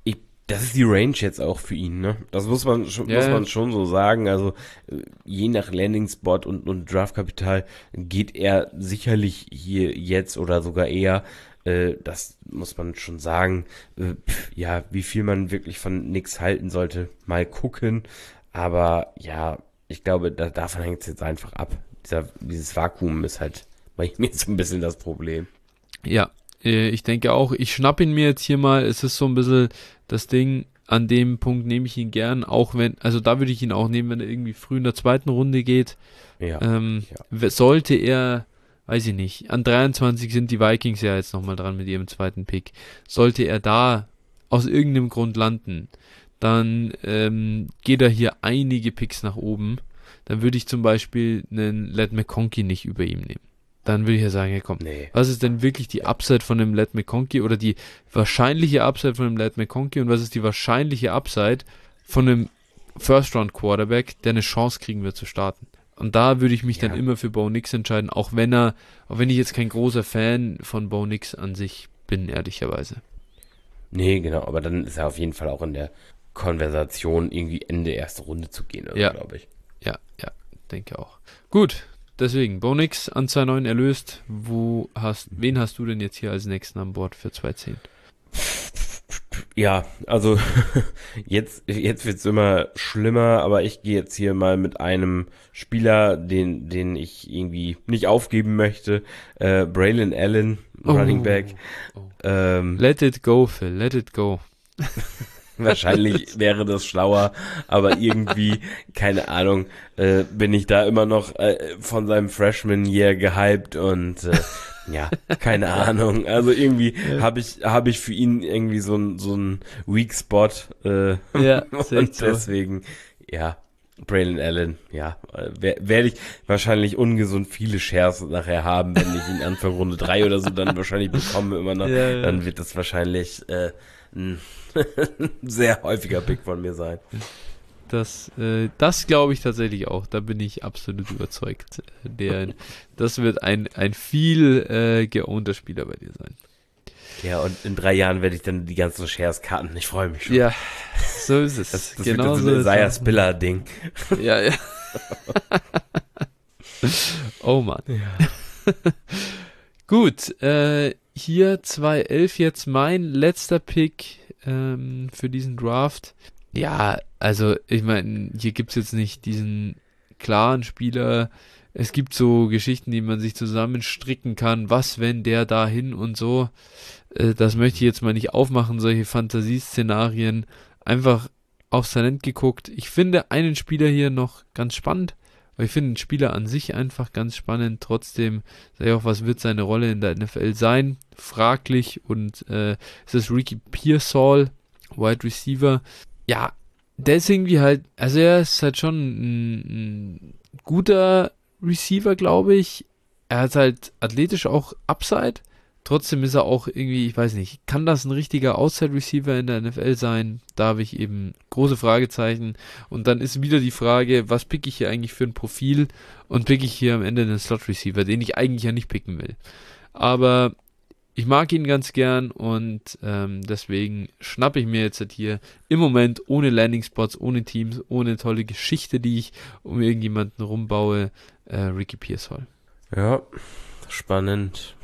Das ist die Range jetzt auch für ihn, ne? Das muss man schon, Ja, muss ja. man schon so sagen. Also äh, je nach Landing-Spot und, und Draftkapital geht er sicherlich hier jetzt oder sogar eher. Äh, das muss man schon sagen. Äh, pf, ja, wie viel man wirklich von nix halten sollte, mal gucken. Aber ja, ich glaube, da, davon hängt es jetzt einfach ab. Dieser, dieses Vakuum ist halt bei mir so ein bisschen das Problem. Ja, äh, ich denke auch, ich schnapp ihn mir jetzt hier mal. Es ist so ein bisschen das Ding, an dem Punkt nehme ich ihn gern, auch wenn, also da würde ich ihn auch nehmen, wenn er irgendwie früh in der zweiten Runde geht. Ja, Ähm, ja. w- sollte er, weiß ich nicht, an dreiundzwanzig sind die Vikings ja jetzt nochmal dran mit ihrem zweiten Pick. Sollte er da aus irgendeinem Grund landen, dann ähm, geht er hier einige Picks nach oben. Dann würde ich zum Beispiel einen Let McConkey nicht über ihm nehmen. Dann würde ich ja sagen, ja komm, Nee. was ist denn wirklich die Upside von dem Let McConkey oder die wahrscheinliche Upside von dem Let McConkey und was ist die wahrscheinliche Upside von einem First-Round-Quarterback, der eine Chance kriegen wird zu starten? Und da würde ich mich Ja. dann immer für Bo Nix entscheiden, auch wenn er, auch wenn ich jetzt kein großer Fan von Bo Nix an sich bin, ehrlicherweise. Nee, genau, aber dann ist er auf jeden Fall auch in der Konversation, irgendwie Ende erste Runde zu gehen, also, Ja. glaube ich. Ja, ja, denke auch. Gut, deswegen, Bo Nix an zwei neun erlöst. Wo hast, wen hast du denn jetzt hier als nächsten an Bord für zwei zehn? Ja, also jetzt, jetzt wird's immer schlimmer, aber ich gehe jetzt hier mal mit einem Spieler, den, den ich irgendwie nicht aufgeben möchte, äh, Braylon Allen, Running Back. Oh. Ähm, Let it go, Phil, let it go. Wahrscheinlich wäre das schlauer, aber irgendwie, keine Ahnung, äh, bin ich da immer noch äh, von seinem Freshman Year gehypt und äh, ja, keine Ahnung. Also irgendwie habe ich habe ich für ihn irgendwie so ein so ein Weak Spot äh, Ja, ist echt und so. deswegen ja, Braylon Allen, ja, äh, wer- werde ich wahrscheinlich ungesund viele Shares nachher haben, wenn ich ihn Anfang Runde drei oder so dann wahrscheinlich bekomme immer noch, Ja, ja. dann wird das wahrscheinlich äh, ein sehr häufiger Pick von mir sein. Das, äh, das glaube ich tatsächlich auch. Da bin ich absolut überzeugt. Äh, Der, das wird ein, ein viel äh, geownter Spieler bei dir sein. Ja, und in drei Jahren werde ich dann die ganzen Shares cutten. Ich freue mich schon. Ja, so ist es. Das, das genau wird so so ein ist Isaiah es. Spiller-Ding. Ja, ja. Oh Mann. Gut, äh, hier zwei elf jetzt mein letzter Pick ähm, für diesen Draft. Ja, also ich meine, hier gibt's jetzt nicht diesen klaren Spieler. Es gibt so Geschichten, die man sich zusammenstricken kann. Was, wenn der dahin und so. Äh, das möchte ich jetzt mal nicht aufmachen, solche Fantasieszenarien. Einfach aufs Talent geguckt. Ich finde einen Spieler hier noch ganz spannend. Aber ich finde den Spieler an sich einfach ganz spannend. Trotzdem sage ich auch, was wird seine Rolle in der N F L sein? Fraglich. Und äh, es ist Ricky Pearsall, Wide Receiver. Ja, der ist irgendwie halt, also er ist halt schon ein, ein guter Receiver, glaube ich. Er hat halt athletisch auch Upside. Trotzdem ist er auch irgendwie, ich weiß nicht, kann das ein richtiger Outside-Receiver in der N F L sein? Da habe ich eben große Fragezeichen. Und dann ist wieder die Frage, was pick ich hier eigentlich für ein Profil? Und pick ich hier am Ende einen Slot-Receiver, den ich eigentlich ja nicht picken will. Aber ich mag ihn ganz gern und ähm, deswegen schnappe ich mir jetzt halt hier im Moment ohne Landing-Spots, ohne Teams, ohne tolle Geschichte, die ich um irgendjemanden rumbaue, äh, Ricky Pearsall. Ja, spannend.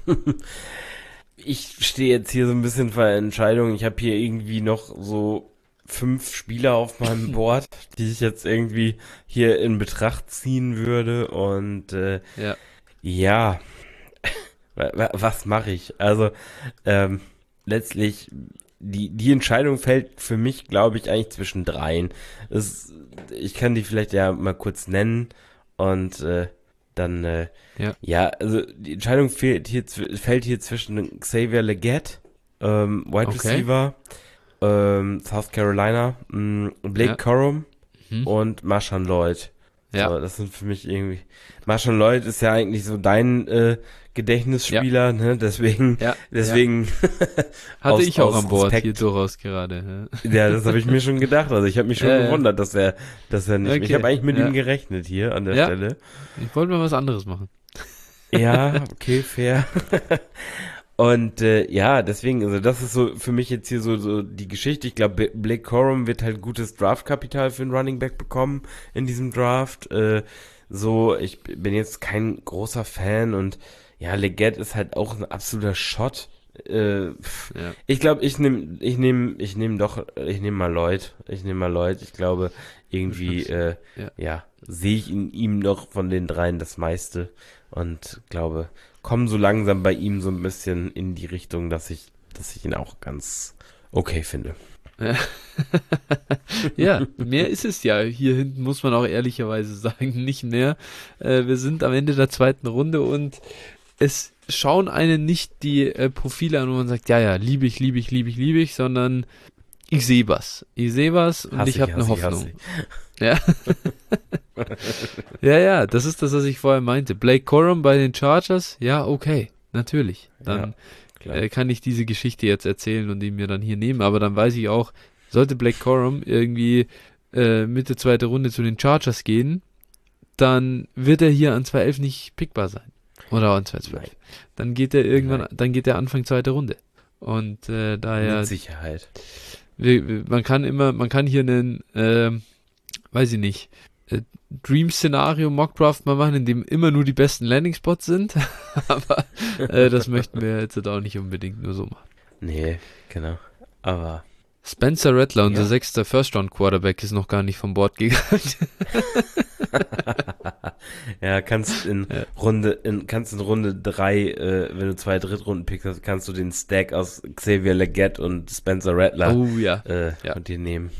Ich stehe jetzt hier so ein bisschen vor der Entscheidung. Ich habe hier irgendwie noch so fünf Spieler auf meinem Board, die ich jetzt irgendwie hier in Betracht ziehen würde. Und äh, Ja. ja, wa- wa- was mache ich? Also ähm, letztlich, die, die Entscheidung fällt für mich, glaube ich, eigentlich zwischen dreien. Es, ich kann die vielleicht ja mal kurz nennen und äh, dann, äh, Ja. ja, also die Entscheidung fällt hier, zw- fällt hier zwischen Xavier Legette, ähm, Wide Okay. Receiver, ähm, South Carolina, mh, Blake Ja. Corum Mhm. und Marshawn Lloyd. Ja. So, das sind für mich irgendwie. Marshawn Lloyd ist ja eigentlich so dein äh, Gedächtnisspieler, ne? Deswegen, Ja. deswegen. Hatte aus- ich auch aus an Bord Respekt. hier durchaus gerade. Ja. Ja, das habe ich mir schon gedacht. Also ich habe mich schon Ja, ja. gewundert, dass er, dass er nicht. Ich Okay, habe eigentlich mit ja. ihm gerechnet hier an der Ja. Stelle. Ich wollte mal was anderes machen. Ja, okay, fair. Und äh, ja, deswegen, also das ist so für mich jetzt hier so, so die Geschichte. Ich glaube, Blake Corum wird halt gutes Draftkapital für einen Running Back bekommen in diesem Draft. Äh, so, ich bin jetzt kein großer Fan und ja, Legette ist halt auch ein absoluter Shot. Äh, pff, Ja. ich glaube, ich nehme, ich nehme, ich nehme doch, ich nehme mal Lloyd. Ich nehme mal Lloyd. Ich glaube, irgendwie, äh, Ja. ja, sehe ich in ihm noch von den dreien das meiste und glaube, komme so langsam bei ihm so ein bisschen in die Richtung, dass ich, dass ich ihn auch ganz okay finde. Ja. Ja, mehr ist es ja. Hier hinten muss man auch ehrlicherweise sagen, nicht mehr. Äh, wir sind am Ende der zweiten Runde und es schauen einen nicht die äh, Profile an, wo man sagt, ja, ja, liebe ich, liebe ich, liebe ich, liebe ich, sondern ich sehe was. Ich sehe was und Hasse ich habe eine hasse Hoffnung. hasse Ja. Ja, ja, das ist das, was ich vorher meinte. Blake Corum bei den Chargers, ja, okay, natürlich. Dann klar. äh, kann ich diese Geschichte jetzt erzählen und die mir dann hier nehmen, aber dann weiß ich auch, sollte Blake Corum irgendwie äh, Mitte zweite Runde zu den Chargers gehen, dann wird er hier an zwei elf nicht pickbar sein. Oder an zwei zwölf. Nein. Dann geht er irgendwann, Nein. dann geht er Anfang zweite Runde. Und äh, daher, Mit Sicherheit. wir, wir- man kann immer, man kann hier einen, ähm, weiß ich nicht, äh, Dream-Szenario Mockdraft mal machen, in dem immer nur die besten Landing-Spots sind. Aber äh, das möchten wir jetzt auch nicht unbedingt nur so machen. Nee, genau. Aber Spencer Rattler, unser Ja. sechster First-Round-Quarterback, ist noch gar nicht vom Bord gegangen. ja, kannst in Ja. Runde, in, kannst in Runde drei, äh, wenn du zwei Drittrunden pickst, hast, kannst du den Stack aus Xavier Legette und Spencer Rattler Oh ja, äh, ja. von dir nehmen.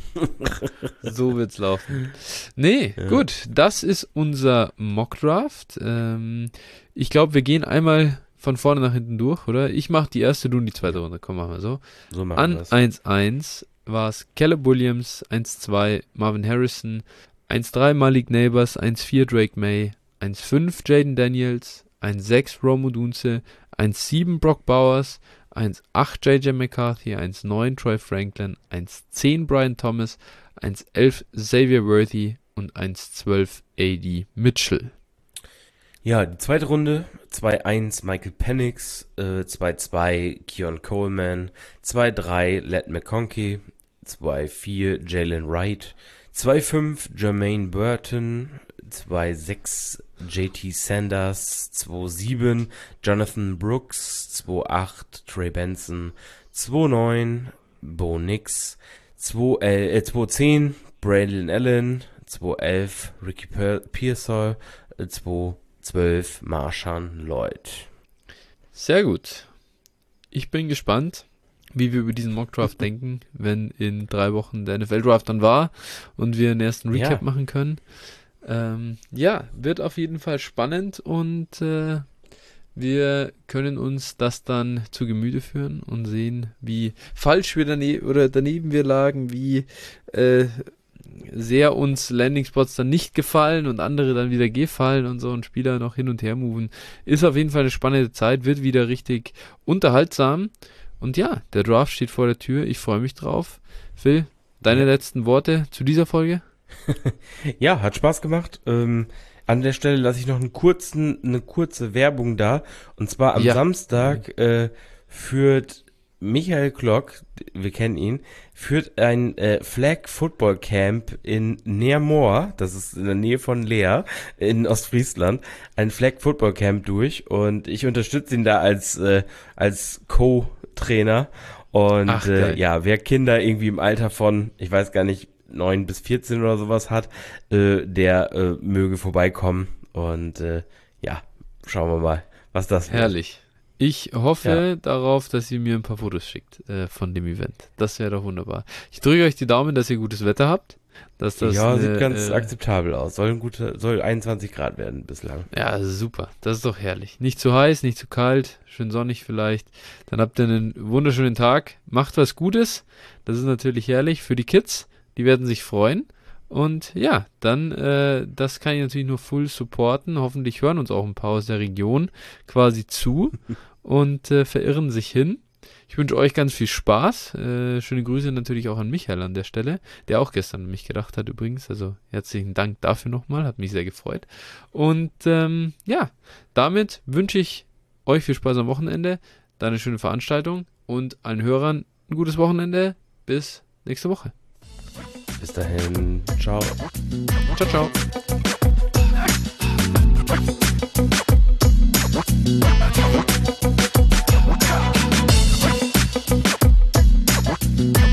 so wird's laufen. Nee, Ja. gut, das ist unser Mockdraft. Ähm, ich glaube, wir gehen einmal von vorne nach hinten durch, oder? Ich mache die erste, du die zweite Runde. Komm, machen wir so. So machen wir An das. eins eins war es Caleb Williams, eins zwei Marvin Harrison, eins drei Malik Neighbors, eins vier Drake May, eins fünf Jaden Daniels, eins sechs Rome Odunze, eins sieben Brock Bowers, eins acht J J McCarthy, eins neun Troy Franklin, eins zehn Brian Thomas, eins elf Xavier Worthy und eins zwölf A D Mitchell. Ja, die zweite Runde, zwei eins Michael Penix, äh, zwei zwei Keon Coleman, zwei drei Led McConkey, zwei vier Jalen Wright, zwei fünf Jermaine Burton, zwei sechs J T Sanders, zwei sieben Jonathan Brooks, zwei acht Trey Benson, zwei neun Bo Nix, zwei zehn Braylon Allen, zwei elf Ricky Per- Pearsall, äh, zwei zwölf Marshawn Lloyd. Sehr gut. Ich bin gespannt, wie wir über diesen Mockdraft denken, wenn in drei Wochen der N F L-Draft dann war und wir einen ersten Recap Ja. machen können. Ähm, ja, wird auf jeden Fall spannend und äh, wir können uns das dann zu Gemüte führen und sehen, wie falsch wir daneben oder daneben wir lagen, wie äh, sehr uns Landing-Spots dann nicht gefallen und andere dann wieder gefallen und so und Spieler noch hin und her moven. Ist auf jeden Fall eine spannende Zeit, wird wieder richtig unterhaltsam. Und ja, der Draft steht vor der Tür. Ich freue mich drauf. Phil, deine Ja. letzten Worte zu dieser Folge? Ja, hat Spaß gemacht. Ähm, an der Stelle lasse ich noch einen kurzen, eine kurze Werbung da. Und zwar am Ja. Samstag äh, führt Michael Klock, wir kennen ihn, führt ein äh, Flag Football Camp in Neermoor, das ist in der Nähe von Leer in Ostfriesland, ein Flag Football Camp durch und ich unterstütze ihn da als äh, als Co-Trainer und Ach, äh, geil. ja, wer Kinder irgendwie im Alter von, ich weiß gar nicht, neun bis vierzehn oder sowas hat, äh, der äh, möge vorbeikommen und äh, ja, schauen wir mal, was das wird. Herrlich. Ich hoffe darauf, dass ihr mir ein paar Fotos schickt äh, von dem Event. Das wäre doch wunderbar. Ich drücke euch die Daumen, dass ihr gutes Wetter habt. Dass das ja, eine, sieht ganz äh, akzeptabel aus. Soll ein guter, soll einundzwanzig Grad werden bislang. Ja, super. Das ist doch herrlich. Nicht zu heiß, nicht zu kalt, schön sonnig vielleicht. Dann habt ihr einen wunderschönen Tag. Macht was Gutes. Das ist natürlich herrlich für die Kids. Die werden sich freuen. Und ja, dann, äh, das kann ich natürlich nur full supporten. Hoffentlich hören uns auch ein paar aus der Region quasi zu und äh, verirren sich hin. Ich wünsche euch ganz viel Spaß. Äh, schöne Grüße natürlich auch an Michael an der Stelle, der auch gestern an mich gedacht hat übrigens. Also herzlichen Dank dafür nochmal, hat mich sehr gefreut. Und ähm, ja, damit wünsche ich euch viel Spaß am Wochenende. da eine schöne Veranstaltung und allen Hörern ein gutes Wochenende. Bis nächste Woche. Bis dahin. Ciao. Ciao, ciao. Thank you.